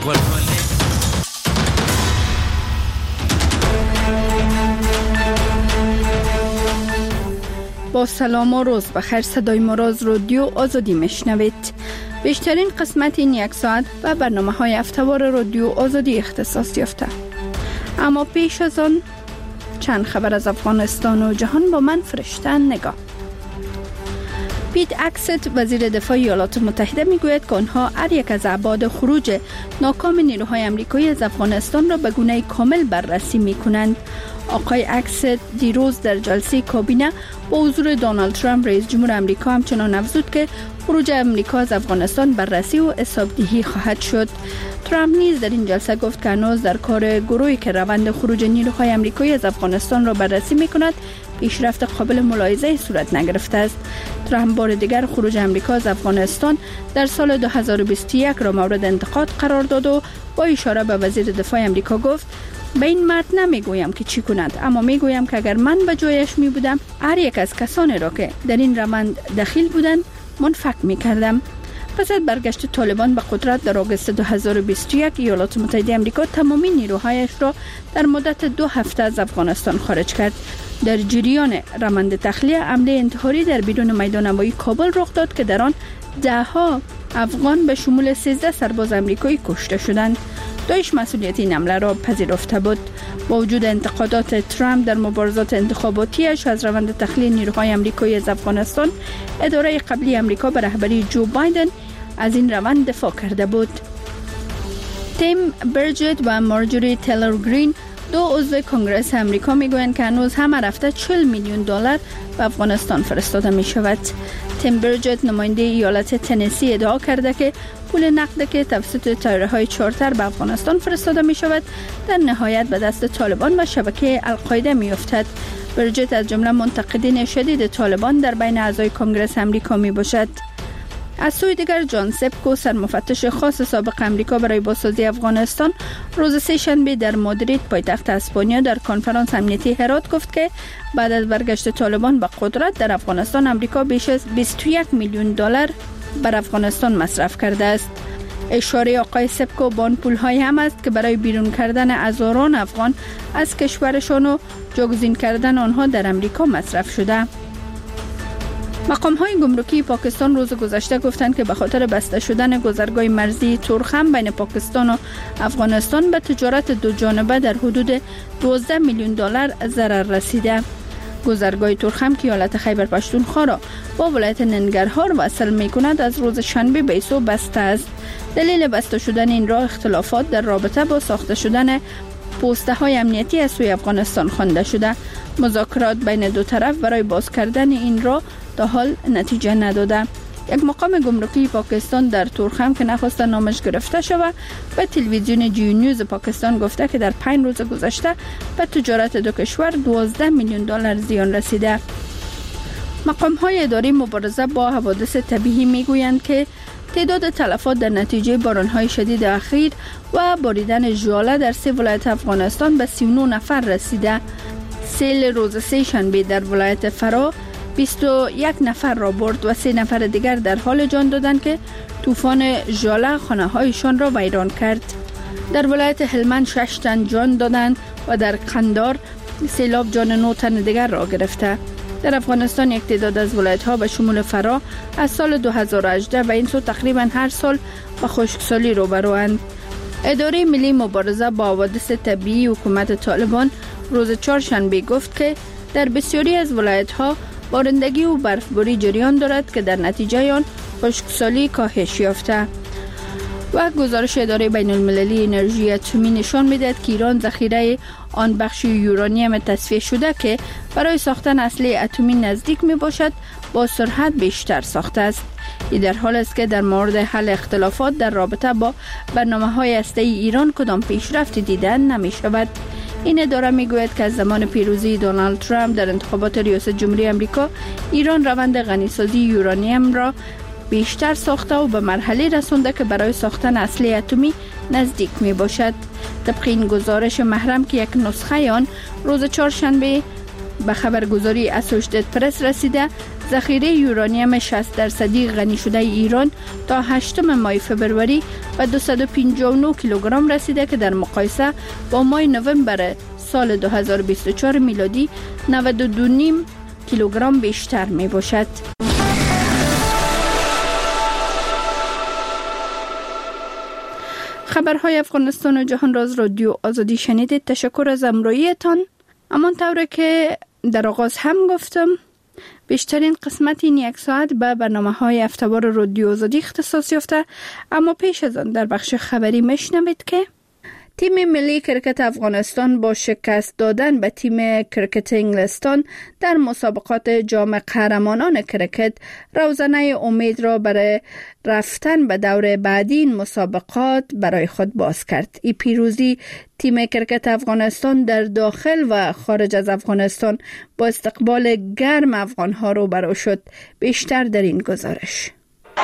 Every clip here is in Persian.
با سلام و روز بخیر، صدای ما را از رادیو آزادی میشنوید. بیشترین قسمت این یک ساعت و برنامه های هفته‌وار رادیو آزادی اختصاص یافته. اما پیش از آن چند خبر از افغانستان و جهان با من فرشته نگاه. پیت اکست وزیر دفاع ایالات متحده میگوید که آنها هر یک از ابعاد خروج ناکام نیروهای آمریکایی از افغانستان را به گونه کامل بررسی میکنند. آقای اکست دیروز در جلسه کابینه با حضور دونالد ترامپ رئیس جمهور آمریکا همچنان افزود که خروج آمریکا از افغانستان بررسی و حسابدهی خواهد شد. ترامپ نیز در این جلسه گفت که هنوز در کار گروهی که روند خروج نیروهای آمریکایی از افغانستان را بررسی میکند پیشرفت قابل ملاحظه صورت نگرفته است. ترامپ بار دیگر خروج آمریکا از افغانستان در سال 2021 را مورد انتقاد قرار داد و با اشاره به وزیر دفاع آمریکا گفت: به این مرد نمیگویم که چی کند، اما میگویم که اگر من به جایش می بودم هر یک از کسانی را که در این روند دخیل بودند منفک میکردم. پس از برگشت طالبان به قدرت در آگوست 2021 ایالات متحده آمریکا تمامی نیروهایش را در مدت 2 هفته از افغانستان خارج کرد. در جریان روند تخلیه حمله انتحاری در بیرون میدان هوایی کابل رخ داد که در آن 10 افغان به شمول 13 سرباز آمریکایی کشته شدند. داعش مسئولیت این حمله را پذیرفته بود. با وجود انتقادات ترامپ در مبارزات انتخاباتیش از روند تخلیه نیروهای آمریکایی از افغانستان، اداره قبلی آمریکا به رهبری جو بایدن از این روند دفاع کرده بود. تیم برجت و مارجوری تیلر گرین، 2 عضو کنگره آمریکا، میگویند که هنوز هم رفته $40 میلیون به افغانستان فرستاده می شود. تیم برجت نماینده ایالت تنسی ادعا کرده که پول نقد که توسط طیاره‌های چارتر به افغانستان فرستاده می شود در نهایت به دست طالبان و شبکه القاعده می افتد. برجت از جمله منتقدین شدید طالبان در بین اعضای کنگره آمریکا می باشد. از سوی دیگر جان سپکو، سرمفتش خاص سابق آمریکا برای بازسازی افغانستان، روز سه‌شنبه در مادرید پایتخت اسپانیا در کنفرانس امنیتی هرات گفت که بعد از برگشت طالبان به قدرت در افغانستان آمریکا بیش از $21 میلیون بر افغانستان مصرف کرده است. اشاره آقای سپکو به آن پول‌های هم است که برای بیرون کردن هزاران افغان از کشورشان و جایگزین کردن آنها در آمریکا مصرف شده. مقام‌های گمرکی پاکستان روز گذشته گفتند که به خاطر بسته شدن گذرگاه مرزی تورخم بین پاکستان و افغانستان به تجارت دو جانبه در حدود $12 میلیون ضرر رسیده. گذرگاه تورخم که ایالت خیبر پختونخوا را با ولایت ننگرهار وصل می‌کند از روز شنبه به ایسو بسته است. دلیل بسته شدن این راه اختلافات در رابطه با ساخته شدن پست‌های امنیتی از سوی افغانستان خوانده شده. مذاکرات بین دو طرف برای باز کردن این راه تا حال نتیجه نداده. یک مقام گمرکی پاکستان در تورخم که نخواسته نامش گرفته شود به تلویزیون جیو نیوز پاکستان گفته که در 5 روز گذشته به تجارت دو کشور $12 میلیون زیان رسیده. مقام‌های اداری مبارزه با حوادث طبیعی میگویند که تعداد تلفات در نتیجه باران‌های شدید اخیر و باریدن ژاله در 3 ولایت افغانستان به 39 نفر رسیده. سیل روز سه‌شنبه در ولایت فرا 21 نفر را برد و 3 نفر دیگر در حال جان دادند که طوفان ژاله خانه‌هایشان را ویران کرد. در ولایت هلمند 6 تن جان دادند و در قندار سیلاب جان 9 تن دیگر را گرفته. در افغانستان یک تعداد از ولایت‌ها به شمول فرا از سال 2018 و این سو تقریبا هر سال با خشکسالی روبروند. اداره ملی مبارزه با حوادث طبیعی حکومت طالبان روز چهارشنبه گفت که در بسیاری از ولایت‌ها بارندگی و برفباری جریان دارد که در نتیجه آن خشکسالی کاهش یافته. و گزارش اداره بین المللی انرژی اتمی نشان می‌دهد که ایران ذخیره آن بخش یورانیم تصفیه شده که برای ساختن اسلحه اتمی نزدیک میباشد با سرعت بیشتر ساخته است. این در حال است که در مورد حل اختلافات در رابطه با برنامه‌های هسته‌ای ایران کدام پیشرفتی دیده نمی‌شود. این اداره میگوید که از زمان پیروزی دونالد ترامپ در انتخابات ریاست جمهوری آمریکا، ایران روند غنیسازی یورانیم را بیشتر ساخته و به مرحله رسانده که برای ساختن اسلحه اتمی نزدیک می باشد. طبق این گزارش محرم که یک نسخه آن روز چهارشنبه به خبرگزاری اسوشیتد پرس رسیده، ذخیره یورانیم 60% غنی شده ایران تا 8 ماه فبروری به 259 کیلوگرم رسیده که در مقایسه با ماه نوامبر سال 2024 میلادی 92.5 کیلوگرم بیشتر می باشد. خبرهای افغانستان و جهان راز رادیو آزادی شنیدید. تشکر از همراهیتان. همانطور که در آغاز هم گفتم، بیشترین قسمت این یک ساعت به برنامه‌های هفته‌وار رادیو آزادی اختصاص یافته، اما پیش از آن در بخش خبری میشنوید که تیم ملی کرکت افغانستان با شکست دادن به تیم کرکت انگلستان در مسابقات جام قهرمانان کرکت روزنه امید را برای رفتن به دور بعدی این مسابقات برای خود باز کرد. این پیروزی تیم کرکت افغانستان در داخل و خارج از افغانستان با استقبال گرم افغانها روبرو شد. بیشتر در این گزارش.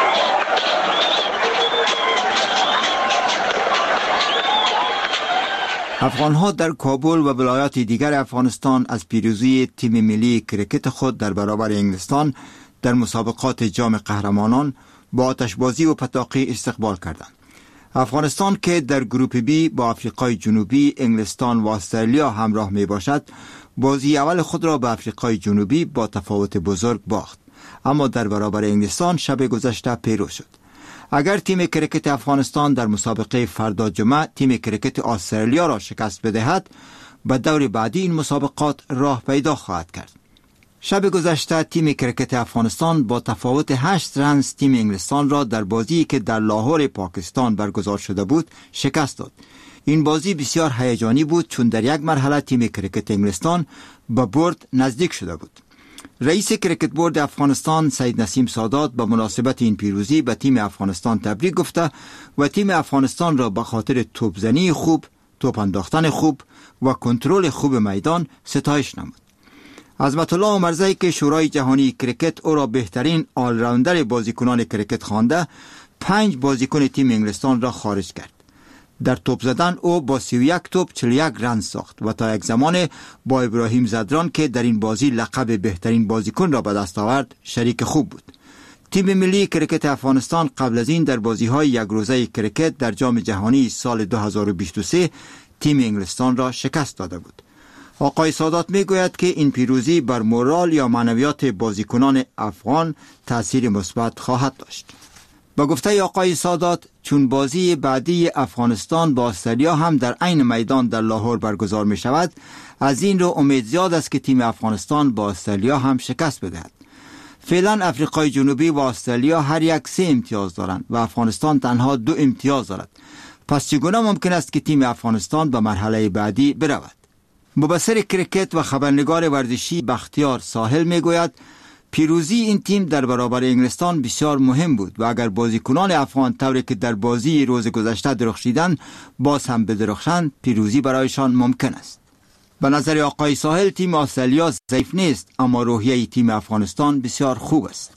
افغان‌ها در کابل و ولایات دیگر افغانستان از پیروزی تیم ملی کرکت خود در برابر انگلستان در مسابقات جام قهرمانان با آتشبازی و پتاقی استقبال کردند. افغانستان که در گروپ بی با آفریقای جنوبی، انگلستان و استرالیا همراه می باشد، بازی اول خود را به آفریقای جنوبی با تفاوت بزرگ باخت، اما در برابر انگلستان شب گذشته پیروز شد. اگر تیم کرکت افغانستان در مسابقه فردا جمعه تیم کرکت استرالیا را شکست بدهد، به دور بعدی این مسابقات راه پیدا خواهد کرد. شب گذشته تیم کرکت افغانستان با تفاوت 8 رنز تیم انگلستان را در بازی که در لاهور پاکستان برگزار شده بود شکست داد. این بازی بسیار هیجانی بود چون در یک مرحله تیم کرکت انگلستان به برد نزدیک شده بود. رئیس کرکت بورد افغانستان سید نسیم سادات به مناسبت این پیروزی به تیم افغانستان تبریک گفته و تیم افغانستان را به خاطر توپزنی خوب، توپ انداختن خوب و کنترل خوب میدان ستایش نمود. عظمت الله عمرزی که شورای جهانی کرکت او را بهترین آل راوندر بازیکنان کرکت خوانده، 5 بازیکن تیم انگلستان را خارج کرد. در توپ زدن او با 31 توپ 41 رنز ساخت و تا یک زمان با ابراهیم زدران که در این بازی لقب بهترین بازیکن را به دست آورد شریک خوب بود. تیم ملی کرکت افغانستان قبل از این در بازی‌های یک روزه کرکت در جام جهانی سال 2023 تیم انگلستان را شکست داده بود. آقای سادات میگوید که این پیروزی بر مورال یا معنویات بازیکنان افغان تأثیر مثبت خواهد داشت. با گفته آقای سادات، چون بازی بعدی افغانستان با استرالیا هم در عین میدان در لاهور برگزار می شود، از این رو امید زیاد است که تیم افغانستان با استرالیا هم شکست بدهد. فعلا افریقای جنوبی و استرالیا هر یک 3 امتیاز دارند و افغانستان تنها 2 امتیاز دارد. پس چگونه ممکن است که تیم افغانستان به مرحله بعدی برود؟ مبصر کرکت و خبرنگار ورزشی بختیار ساحل می گوید پیروزی این تیم در برابر انگلستان بسیار مهم بود و اگر بازیکنان افغان طوری که در بازی روز گذشته درخشیدند باز هم بدرخشند، پیروزی برایشان ممکن است. به نظر آقای ساحل تیم استرالیا ضعیف نیست، اما روحیه تیم افغانستان بسیار خوب است.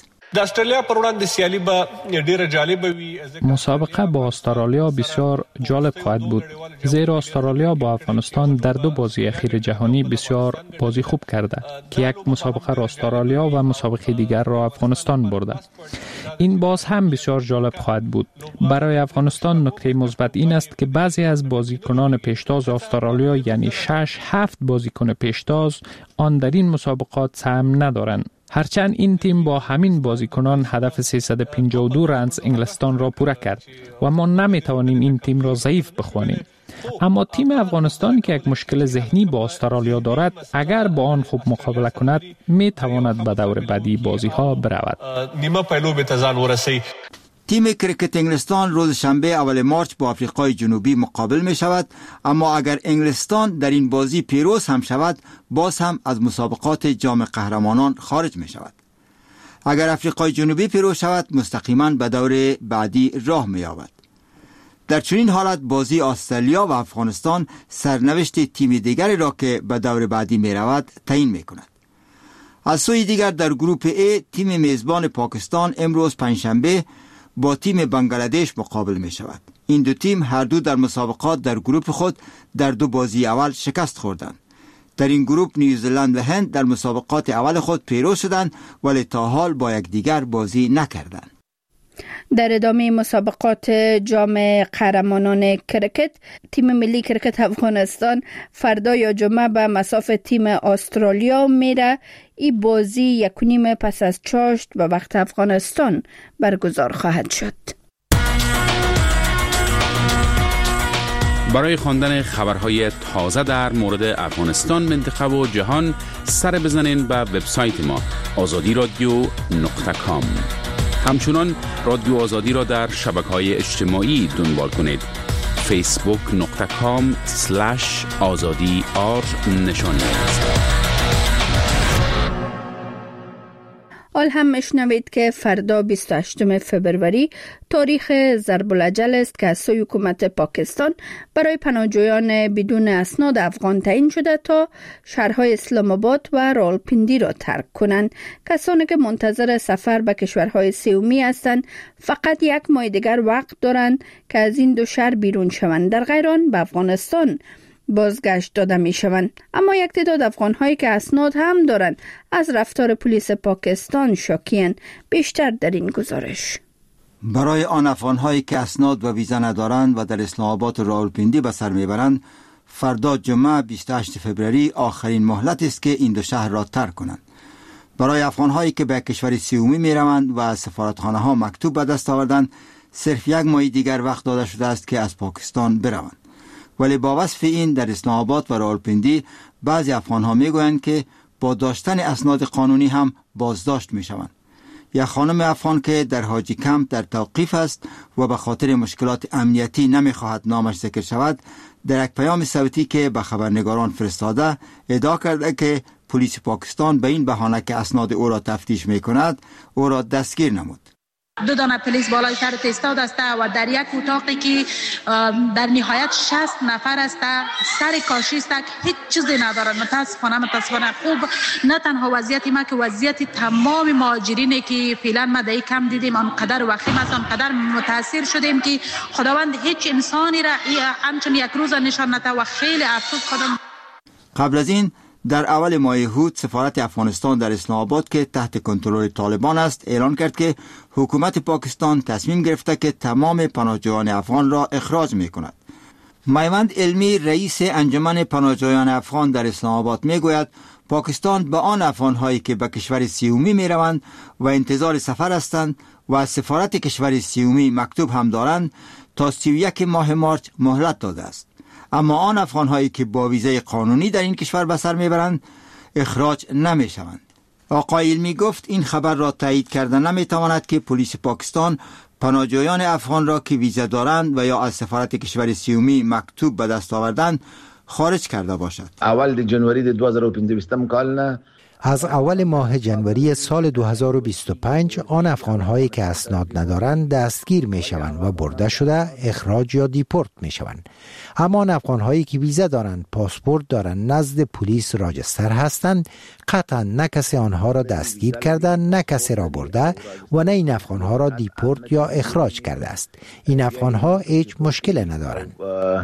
مسابقه با استرالیا بسیار جالب خواهد بود، زیرا استرالیا با افغانستان در 2 بازی اخیر جهانی بسیار بازی خوب کرده که یک مسابقه را استرالیا و مسابقه دیگر را افغانستان برده. این باز هم بسیار جالب خواهد بود. برای افغانستان نکته مثبت این است که بعضی از بازیکنان پیشتاز استرالیا، یعنی 6-7 بازیکن پیشتاز، آن در این مسابقات سهم ندارند. هرچند این تیم با همین بازیکنان هدف 352 رنز انگلستان را پوره کرد و ما نمیتوانیم این تیم را ضعیف بخوانیم. اما تیم افغانستان که یک مشکل ذهنی با استرالیا دارد، اگر با آن خوب مقابله کند میتواند به دور بعدی بازی ها برود. تیم کرکت انگلستان روز شنبه اول مارچ با آفریقای جنوبی مقابل می شود، اما اگر انگلستان در این بازی پیروز هم شود، باز هم از مسابقات جام قهرمانان خارج می شود. اگر آفریقای جنوبی پیروز شود، مستقیما به دور بعدی راه می یابد. در چنین حالت بازی استرالیا و افغانستان سرنوشت تیم دیگری را که به دور بعدی می رود تعیین می کند. از سوی دیگر در گروپ A تیم میزبان پاکستان امروز پنجشنبه با تیم بنگلادش مقابل می شود. این دو تیم هر دو در مسابقات در گروپ خود در 2 بازی اول شکست خوردند. در این گروه نیوزلند و هند در مسابقات اول خود پیروز شدند ولی تا حال با یکدیگر بازی نکردند. در ادامه مسابقات جام قهرمانان کرکت، تیم ملی کرکت افغانستان فردا یا جمعه به مصاف تیم استرالیا میره. این بازی 1:30 پس از چاشت به وقت افغانستان برگزار خواهد شد. برای خواندن خبرهای تازه در مورد افغانستان، منطقه و جهان سر بزنین به وبسایت ما azadiradio.com. همچنان رادیو آزادی را در شبکه‌های اجتماعی دنبال کنید. facebook.com/azadi_r حال هم میشنوید که فردا 28 فبروری تاریخ ضرب الاجل است که از سوی حکومت پاکستان برای پناهجویان بدون اسناد افغان تعیین شده تا شهرهای اسلام آباد و راولپنڈی را ترک کنند. کسانی که منتظر سفر به کشورهای سومی هستند فقط 1 ماه دیگر وقت دارند که از این دو شهر بیرون شوند. در غیر آن به افغانستان بازگشت داده می شوند. اما یک تعداد افغان هایی که اسناد هم دارند از رفتار پلیس پاکستان شاکی‌اند. بیشتر در این گزارش. برای آن افغان هایی که اسناد و ویزا ندارند و در اسلام آباد و راولپنڈی به سر میبرند، فردا جمعه 28 فبروری آخرین مهلت است که این دو شهر را ترک کنند. برای افغان هایی که به کشور سومی می روند و از سفارتخانه ها مکتوب به دست آوردند، صرف 1 ماه دیگر وقت داده شده است که از پاکستان بروند. ولی با وصف این در اسلام آباد و راولپنڈی بعضی افغان ها می گویند که با داشتن اسناد قانونی هم بازداشت می شوند. یک خانم افغان که در حاجی کمپ در توقیف است و به خاطر مشکلات امنیتی نمی خواهد نامش ذکر شود، در یک پیام صوتی که به خبرنگاران فرستاده ادعا کرده که پلیس پاکستان به این بهانه که اسناد او را تفتیش می کند او را دستگیر نمود. 2 دانه پلیس بالای سرت ایستاد است و در یک اتاقی که در نهایت 60 نفر است، سر کاشی است، هیچ چیزی ندارند. متاسفانه خوب نه تنها وضعیت ما که وضعیت تمام مهاجرینی که فعلا ما در کم دیدیم آنقدر وخیم است، آنقدر متاثر شدیم که خداوند هیچ انسانی را همچون یک روز نشان نده و خیلی افسوس خودم. قبل از این در اول ماه هود سفارت افغانستان در اسلام آباد که تحت کنترل طالبان است اعلان کرد که حکومت پاکستان تصمیم گرفته که تمام پناهجویان افغان را اخراج می کند. میوند علمی رئیس انجمن پناهجویان افغان در اسلام آباد می گوید پاکستان به آن افغان هایی که به کشور سومی می روند و انتظار سفر هستند و از سفارت کشور سومی مکتوب هم دارند تا 31 ماه مارس مهلت داده است. اما آن افغان هایی که با ویزای قانونی در این کشور به سر میبرند اخراج نمی شوند. آقای علمی گفت این خبر را تایید کردن نمی تواند که پلیس پاکستان پناهجویان افغان را که ویزا دارند و یا از سفارت کشور سومی مکتوب به دست آوردند خارج کرده باشد. اول جنوری 2025 کالنا از اول ماه جنوری سال 2025 آن افغان‌هایی که اسناد ندارند دستگیر می‌شوند و برده شده اخراج یا دیپورت می‌شوند. اما آن افغان‌هایی که ویزا دارند، پاسپورت دارند، نزد پلیس راجستر هستند، قطعا نه کسی آنها را دستگیر کرده، نه کسی را برده و نه این افغان‌ها را دیپورت یا اخراج کرده است. این افغان‌ها هیچ مشکل ندارند.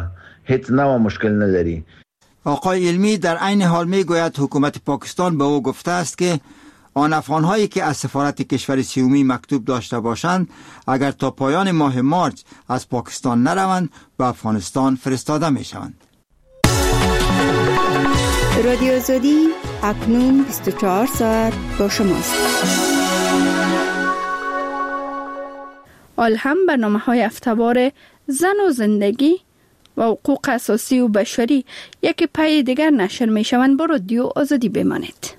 هیچ نوع مشکل نداری. آقای علمی در عین حال می گوید حکومت پاکستان به او گفته است که آن افغان‌هایی که از سفارت کشور سومی مکتوب داشته باشند اگر تا پایان ماه مارس از پاکستان نروند به افغانستان فرستاده می شوند. رادیو آزادی اکنون 24 ساعت با شماست. هم برنامه‌های هفته‌وار زن و زندگی و حقوق اساسی و بشری یک پای دیگر نشر می شوند. با رادیو آزادی بمانید.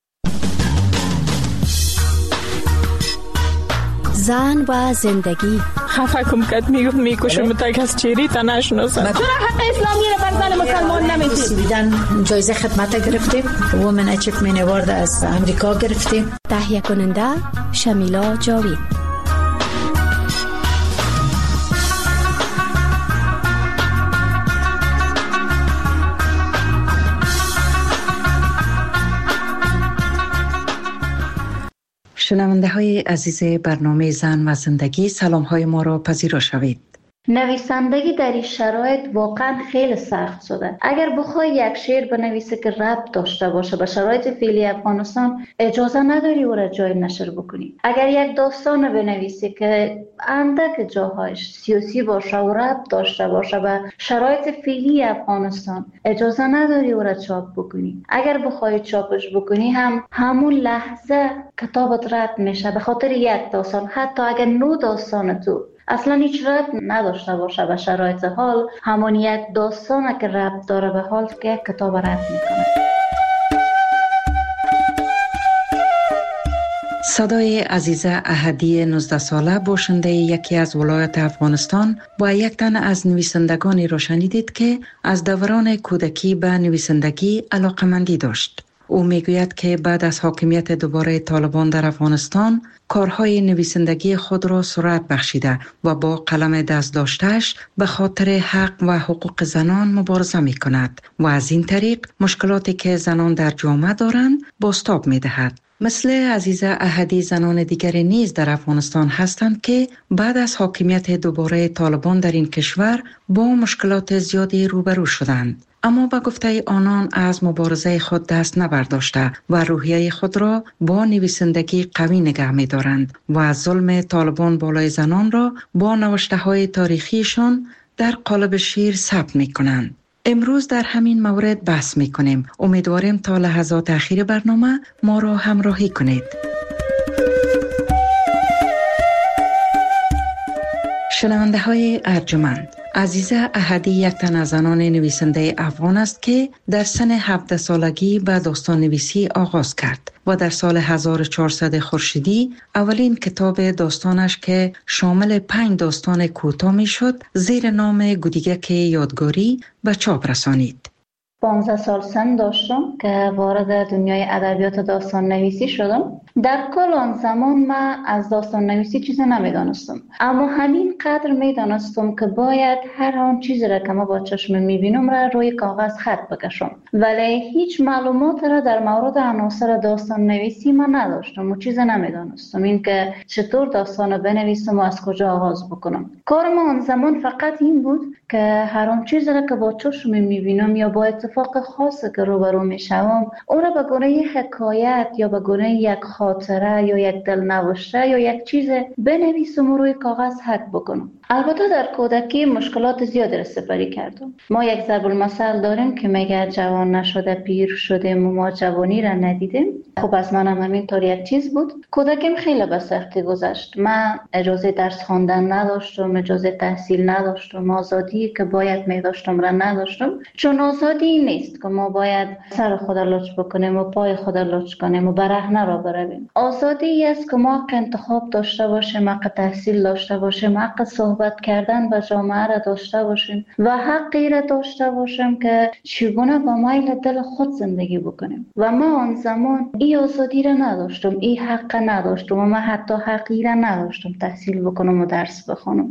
زن و زندگی. خفه کم کت میکشم تک از چیری تا نشناسم. چرا حق اسلامی را بر زن مسلمان نمیدید؟ بیدن جایزه خدمت گرفتیم، وومن اچیومنت اوارد از امریکا گرفتیم. تهیه کننده شمیلا جاوید. شنونده های عزیز برنامه زن و زندگی، سلام های ما را پذیرا شوید. نویسندگی در این شرایط واقعا خیلی سخت شده. اگر بخوای یک شعر بنویسی که ربط داشته باشه به شرایط فعلی افغانستان، اجازه نداری او را جای نشر بکنی. اگر یک داستان بنویسی که اندک جاهایش سیاسی باشه و ربط داشته باشه به شرایط فعلی افغانستان، اجازه نداری او را چاپ بکنی. اگر بخوای چاپش بکنی همون لحظه کتابت رد میشه به خاطر یک داستان. حتی اگر 9 داستان تو اصلا هیچ ربط نداشته باشه به شرایط حال، همون یک داستان که ربط داره به حال که یک کتاب رد میکنه. صدای عزیزه احدی 19 ساله باشنده یکی از ولایات افغانستان با یک تن از نویسندگانی را شنیدید که از دوران کودکی به نویسندگی علاقمندی داشت. او میگوید که بعد از حاکمیت دوباره طالبان در افغانستان کارهای نویسندگی خود را سرعت بخشیده و با قلم دست داشته‌اش به خاطر حق و حقوق زنان مبارزه می کند و از این طریق مشکلاتی که زنان در جامعه دارند بازتاب می دهد. مثل عزیزه احدی زنان دیگری نیز در افغانستان هستند که بعد از حاکمیت دوباره طالبان در این کشور با مشکلات زیادی روبرو شدند. اما با گفته آنان از مبارزه خود دست نبرداشته و روحیه خود را با نویسندگی قوی نگه می دارند و از ظلم طالبان بالای زنان را با نوشته های تاریخیشان در قالب شعر ثبت می کنند. امروز در همین مورد بحث می کنیم. امیدواریم تا لحظات اخیر برنامه ما را همراهی کنید. شنونده های ارجمند، عزیزه احدی یک تن از زنان نویسنده افغان است که در سن 17 سالگی به داستان نویسی آغاز کرد و در سال 1400 خورشیدی اولین کتاب داستانش که شامل 5 داستان کوتاه می شد زیر نام گودیگک یادگاری به چاپ رسانید. 15 سال سن داشتم که وارد دنیای ادبیات داستان نویسی شدم. در کل آن زمان من از داستان نویسی چیزی نمیدانستم، اما همین قدر میدانستم که باید هر آن چیزی را که ما با چشم میبینم را روی کاغذ خط بکشم، ولی هیچ معلومات را در مورد عناصر داستان نویسی من نداشتم و چیزی نمیدانستم اینکه چطور داستان بنویسم و از کجا آغاز بکنم. کار ما آن زمان فقط این بود که هر آن چیزی را که با چشم میبینم یا با اتفاق خاصی که روبرو میشوم اون را به گونه حکایت یا به گونه یک خاطره یا یک دلنوشته یا یک چیز بنویسم و روی کاغذ حک بکنم. البته در کودکی مشکلات زیادی را سپری کردم. ما یک ضرب المثل داریم که میگه جوان نشده پیر شدیم و ما جوانی را ندیدیم. خب از منم همینطور یک چیز بود. کودکیم خیلی به سختی گذشت. من اجازه درس خواندن نداشتم، اجازه تحصیل نداشتم، آزادی که باید میداشتم را نداشتم. چون آزادی نیست که ما باید سر خود لچ بکنیم و پای خود لچ کنیم و برهنه را برویم. آزادی است که ما حق انتخاب داشته باشیم، حق تحصیل داشته باشیم، حق صحبت کردن با جامعه را داشته باشیم و حقی را داشته باشیم که چگونه با میل دل خود زندگی بکنیم. و ما آن زمان این آزادی را نداشتم، این حق نداشتم و من حتی حقی را نداشتم تحصیل بکنم و درس بخونم.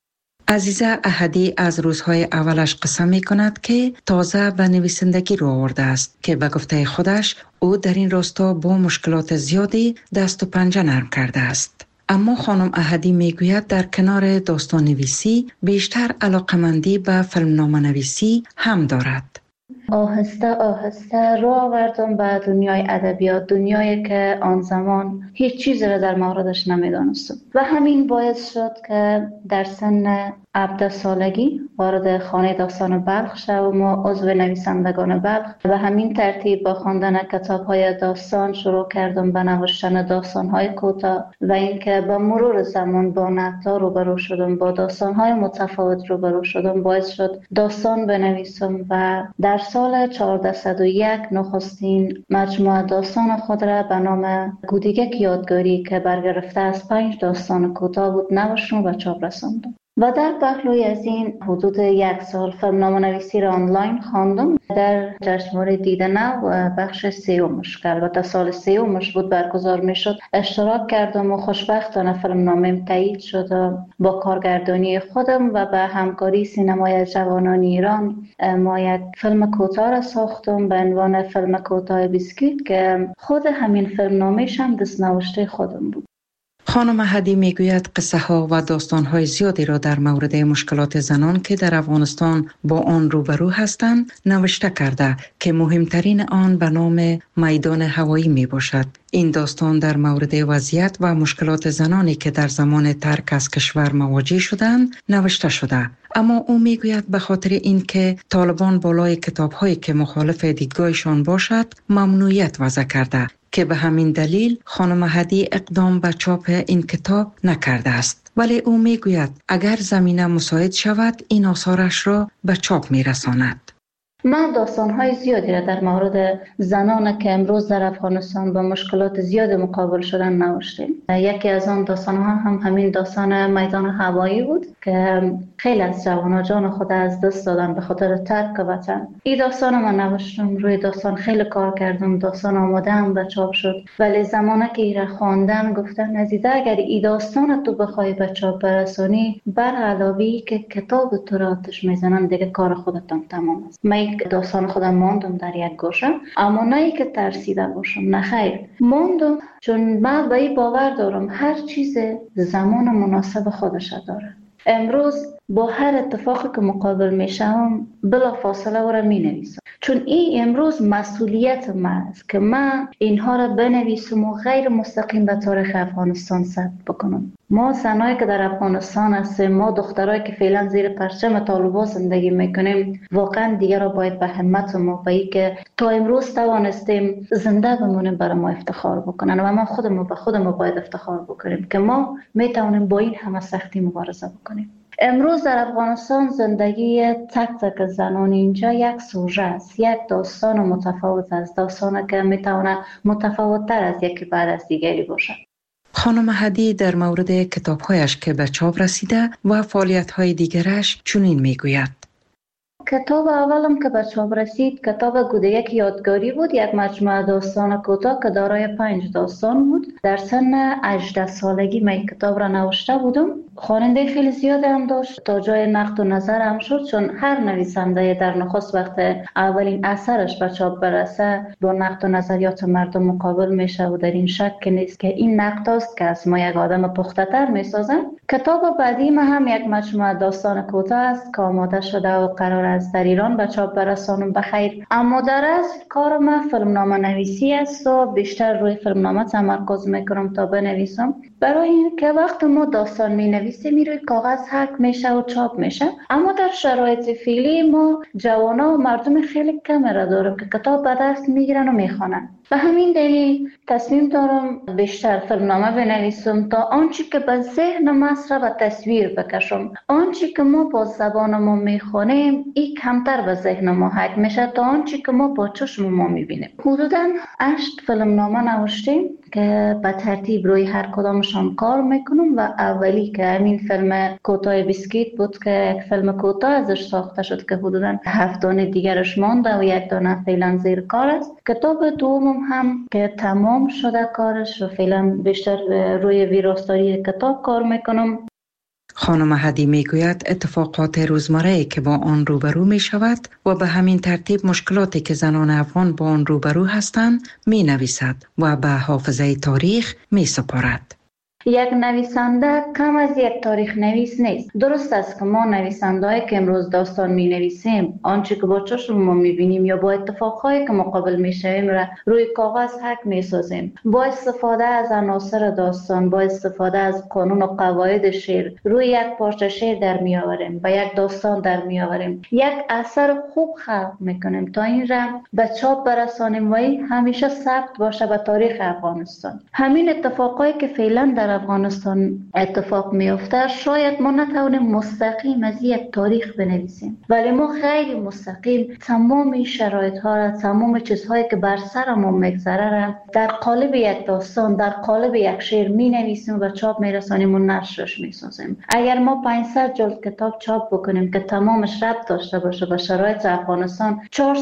عزیزه احدی از روزهای اولش قسم می کند که تازه به نویسندگی رو آورده است که به گفته خودش او در این راستا با مشکلات زیادی دست و پنجه نرم کرده است. اما خانم احدی می گوید در کنار داستان نویسی بیشتر علاقمندی به فیلمنامه نویسی هم دارد. آهسته آهسته رو آوردم به دنیای ادبیات، دنیایی که آن زمان هیچ چیزی را در موردش نمیدانستم و همین باعث شد که در سن 17 سالگی وارد خانه داستان بلخ شدم و عضو نویسندگان بلخ. به همین ترتیب با خواندن کتاب‌های داستان شروع کردم به نوشتن داستان‌های کوتاه و اینکه با مرور زمان با نقدها روبرو شدم، با داستان‌های متفاوت روبرو شدم، باعث شد داستان بنویسم و در سال 1401 نخستین مجموعه داستان خود را به نام گودیگک یادگاری که برگرفته از 5 داستان کوتاه بود نوشتم و چاپ رساندم. و در پهلوی از این حدود 1 سال فیلمنامه نویسی را آنلاین خواندم در جشنواره دید نو و بخش 3مش که البته سال 3مش بود برگزار می شد اشتراک کردم و خوشبختانه فیلمنامه‌ام تایید شد و با کارگردانی خودم و به همکاری سینمای جوانان ایران ما یک فیلم کوتاه را ساختم به عنوان فیلم کوتاه بیسکویت که خود همین فیلمنامه‌ش هم دست‌نوشته خودم بود. خانم هدی میگوید قصه ها و داستان های زیادی را در مورد مشکلات زنان که در افغانستان با آن روبرو هستند نوشته کرده که مهمترین آن به نام میدان هوایی می باشد. این داستان در مورد وضعیت و مشکلات زنانی که در زمان ترک از کشور مواجه شدند نوشته شده. اما او میگوید به خاطر اینکه طالبان بالای کتاب‌هایی که مخالف دیدگاهشان باشد ممنوعیت وضع کرده که به همین دلیل خانم هدی اقدام به چاپ این کتاب نکرده است. ولی او میگوید اگر زمینه مساعد شود این آثارش را به چاپ میرساند. من داستان‌های زیادی را در مورد زنان که امروز در افغانستان با مشکلات زیاد مقابل شدن نوشتم. یکی از آن داستان‌ها هم همین داستان میدان هوایی بود که خیلی از جوانان جان خود از دست دادن به خاطر ترک وطن. این داستان من نوشتم، روی داستان خیلی کار کردم، داستان آماده‌ام و چاپ شد. ولی زمانی که این را خواندم گفتم عزیزه اگر این داستان تو بخوای به چاپ برسانی بر علاوه که کتاب تو را آتش میزنن دیگه کار خودتان تمام است. داستان خودم ماندم در یک گوشه، اما نه ای که ترسیده باشم، نه خیر، ماندم چون من به این باور دارم هر چیز زمان مناسب خودش داره. امروز با هر اتفاقی که مقابل میشم بلا فاصله او را می نویسم، چون این امروز مسئولیت من است که من اینها را بنویسم و غیر مستقیم به تاریخ افغانستان ثبت بکنم. ما زنایی که در افغانستان هستیم، ما دخترایی که فعلا زیر پرچم طالبان زندگی میکنیم، واقعا دیگر را باید به همت ما به این که تا امروز توانستیم زنده بمونیم برای ما افتخار بکنن و ما خودمون باید افتخار بکنیم که ما میتونیم با این همه سختی مبارزه بکنیم. امروز در افغانستان زندگی تک تک زنان اینجا یک سوژه است، یک داستان متفاوت است، داستانی که میتونه متفاوت‌تر از یکی بعد از دیگری باشد. خانم هدی در مورد کتاب‌هایش که به چاپ رسیده و فعالیت‌های دیگرش چنین میگوید: کتاب اولم که به چاپ رسید کتاب گودک یادگاری بود، یک مجموعه داستان کوتاه که دارای 5 داستان بود. در سن 18 سالگی من کتاب را نوشته بودم. خواننده خیلی زیاد هم داشت، تا جای نقد و نظر هم شد، چون هر نویسنده در نخست وقت اولین اثرش به چاپ برسه با نقد و نظریات مردم مقابل میشه و در این شک نیست که این نقد است که از ما یک آدم پخته‌تر میسازن. کتاب بعدی ما هم یک مجموعه داستان کوتاه است که آماده شده و قرار است در ایران به چاپ برسانم بخیر. اما در اصل کار ما فیلمنامه نویسی است و بیشتر روی فیلمنامه تمرکز میکنم تا بنویسم، برای اینکه وقت ما داستان مینویسیم روی کاغذ حک میشه و چاپ میشه. اما در شرایط فعلی ما جوانا و مردم خیلی کم را داریم که کتاب به دست میگیرن و میخوانن. به همین دلیل تصمیم دارم بیشتر فیلمنامه بنویسم تا آنچه که به ذهن مصر و تصویر بکشم. آنچه که ما با زبان ما میخوانیم این کمتر به ذهن ما حک میشه تا آنچه که ما با چشم ما میبینیم. حدوداً 8 فیلمنامه نوشتیم که به ترتیب روی هر کدامشان کار میکنم و اولی که همین فیلم کوتاه بیسکیت بود که یک فیلم کوتاه ازش ساخته شد که حدوداً 7 دانه دیگرش مانده و 1 دانه فعلا زیر کار است. کتاب دوم هم که تمام شده کارش و فعلا بیشتر روی ویراستاری کتاب کار میکنم. خانم هدی میگوید اتفاقات روزمره‌ای که با آن روبرو می شود و به همین ترتیب مشکلاتی که زنان افغان با آن روبرو هستند می نویسد و به حافظه تاریخ می سپارد. یک نویسنده کم از یک تاریخ نویس نیست. درست است که ما نویسنده‌ای که امروز داستان می نویسیم آنچه که با چشم ما می بینیم یا با اتفاقهایی که مقابل می شویم را روی کاغذ حک می سازیم. با استفاده از عناصر داستان، با استفاده از قانون و قواعد شعر روی یک پارچه شعر در می آوریم، با یک داستان در می آوریم، یک اثر خوب خلق می کنیم تا این را به چاپ برسانیم و همیشه ثبت باشه به تاریخ افغانستان. همین اتفاقایی که فعلا در افغانستان اتفاق میفته شاید ما نتونیم مستقیم از یک تاریخ بنویسیم، ولی ما خیلی مستقیم تمام شرایط ها را، تمام چیزهایی که بر سرمون میگذره را در قالب یک داستان، در قالب یک شعر می نویسیم و چاپ میرسانیم و نشرش میسازیم. اگر ما 500 جلد کتاب چاپ بکنیم که تمامش ربط داشته باشه به شرایط افغانستان،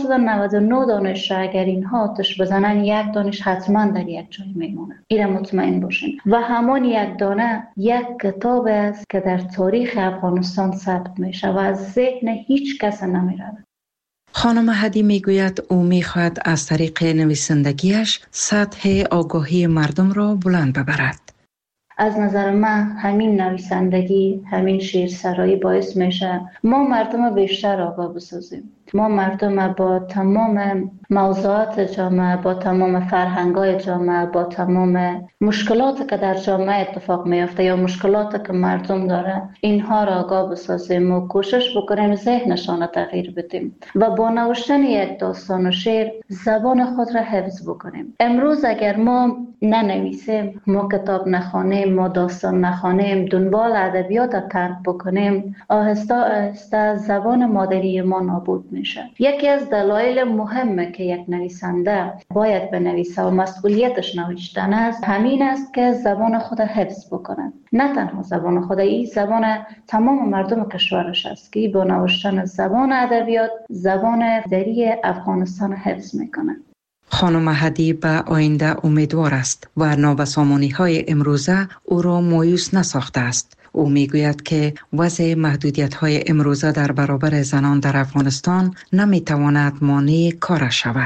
499 دانش اگر اینها آتش بزنن 1 دانش حتما در یک جای میمونه. این مطمئن باشین. و همان یک دانه یک کتاب است که در تاریخ افغانستان ثبت میشه و از ذهن هیچ کس نمیره. خانم هدی میگوید او میخواهد از طریق نویسندگیش سطح آگاهی مردم را بلند ببرد. از نظر من همین نویسندگی، همین شعرسرایی باعث میشه ما مردم بیشتر آگاه بسازیم. ما مردم با تمام موضوعات جامعه، با تمام فرهنگ‌های جامعه، با تمام مشکلاتی که در جامعه اتفاق میفته یا مشکلاتی که مردم داره، اینها را آگاه بسازیم و کوشش بکنیم ذهنشان تغییر بدیم و با نوشتن یک داستان و شعر زبان خود را حفظ بکنیم. امروز اگر ما ننویسیم، ما کتاب نخوانیم، ما داستان نخوانیم، دنبال ادبیات ترک بکنیم، آهسته آهسته زبان مادری ما نابود میشه. یکی از دلایل مهمه که یک نویسنده باید بنویسه و مسئولیتش نوشتن است، همین است که زبان خود حفظ بکنه. نه تنها زبان خود، این زبان تمام مردم کشورش است که با نوشتن زبان ادبیات زبان مادری افغانستان حفظ میکنه. خانم هدی به آینده امیدوار است و نابسامانی‌های امروزه او را مایوس نساخته است. او میگوید که وضع محدودیت‌های امروزه در برابر زنان در افغانستان نمیتواند مانع کارش شود.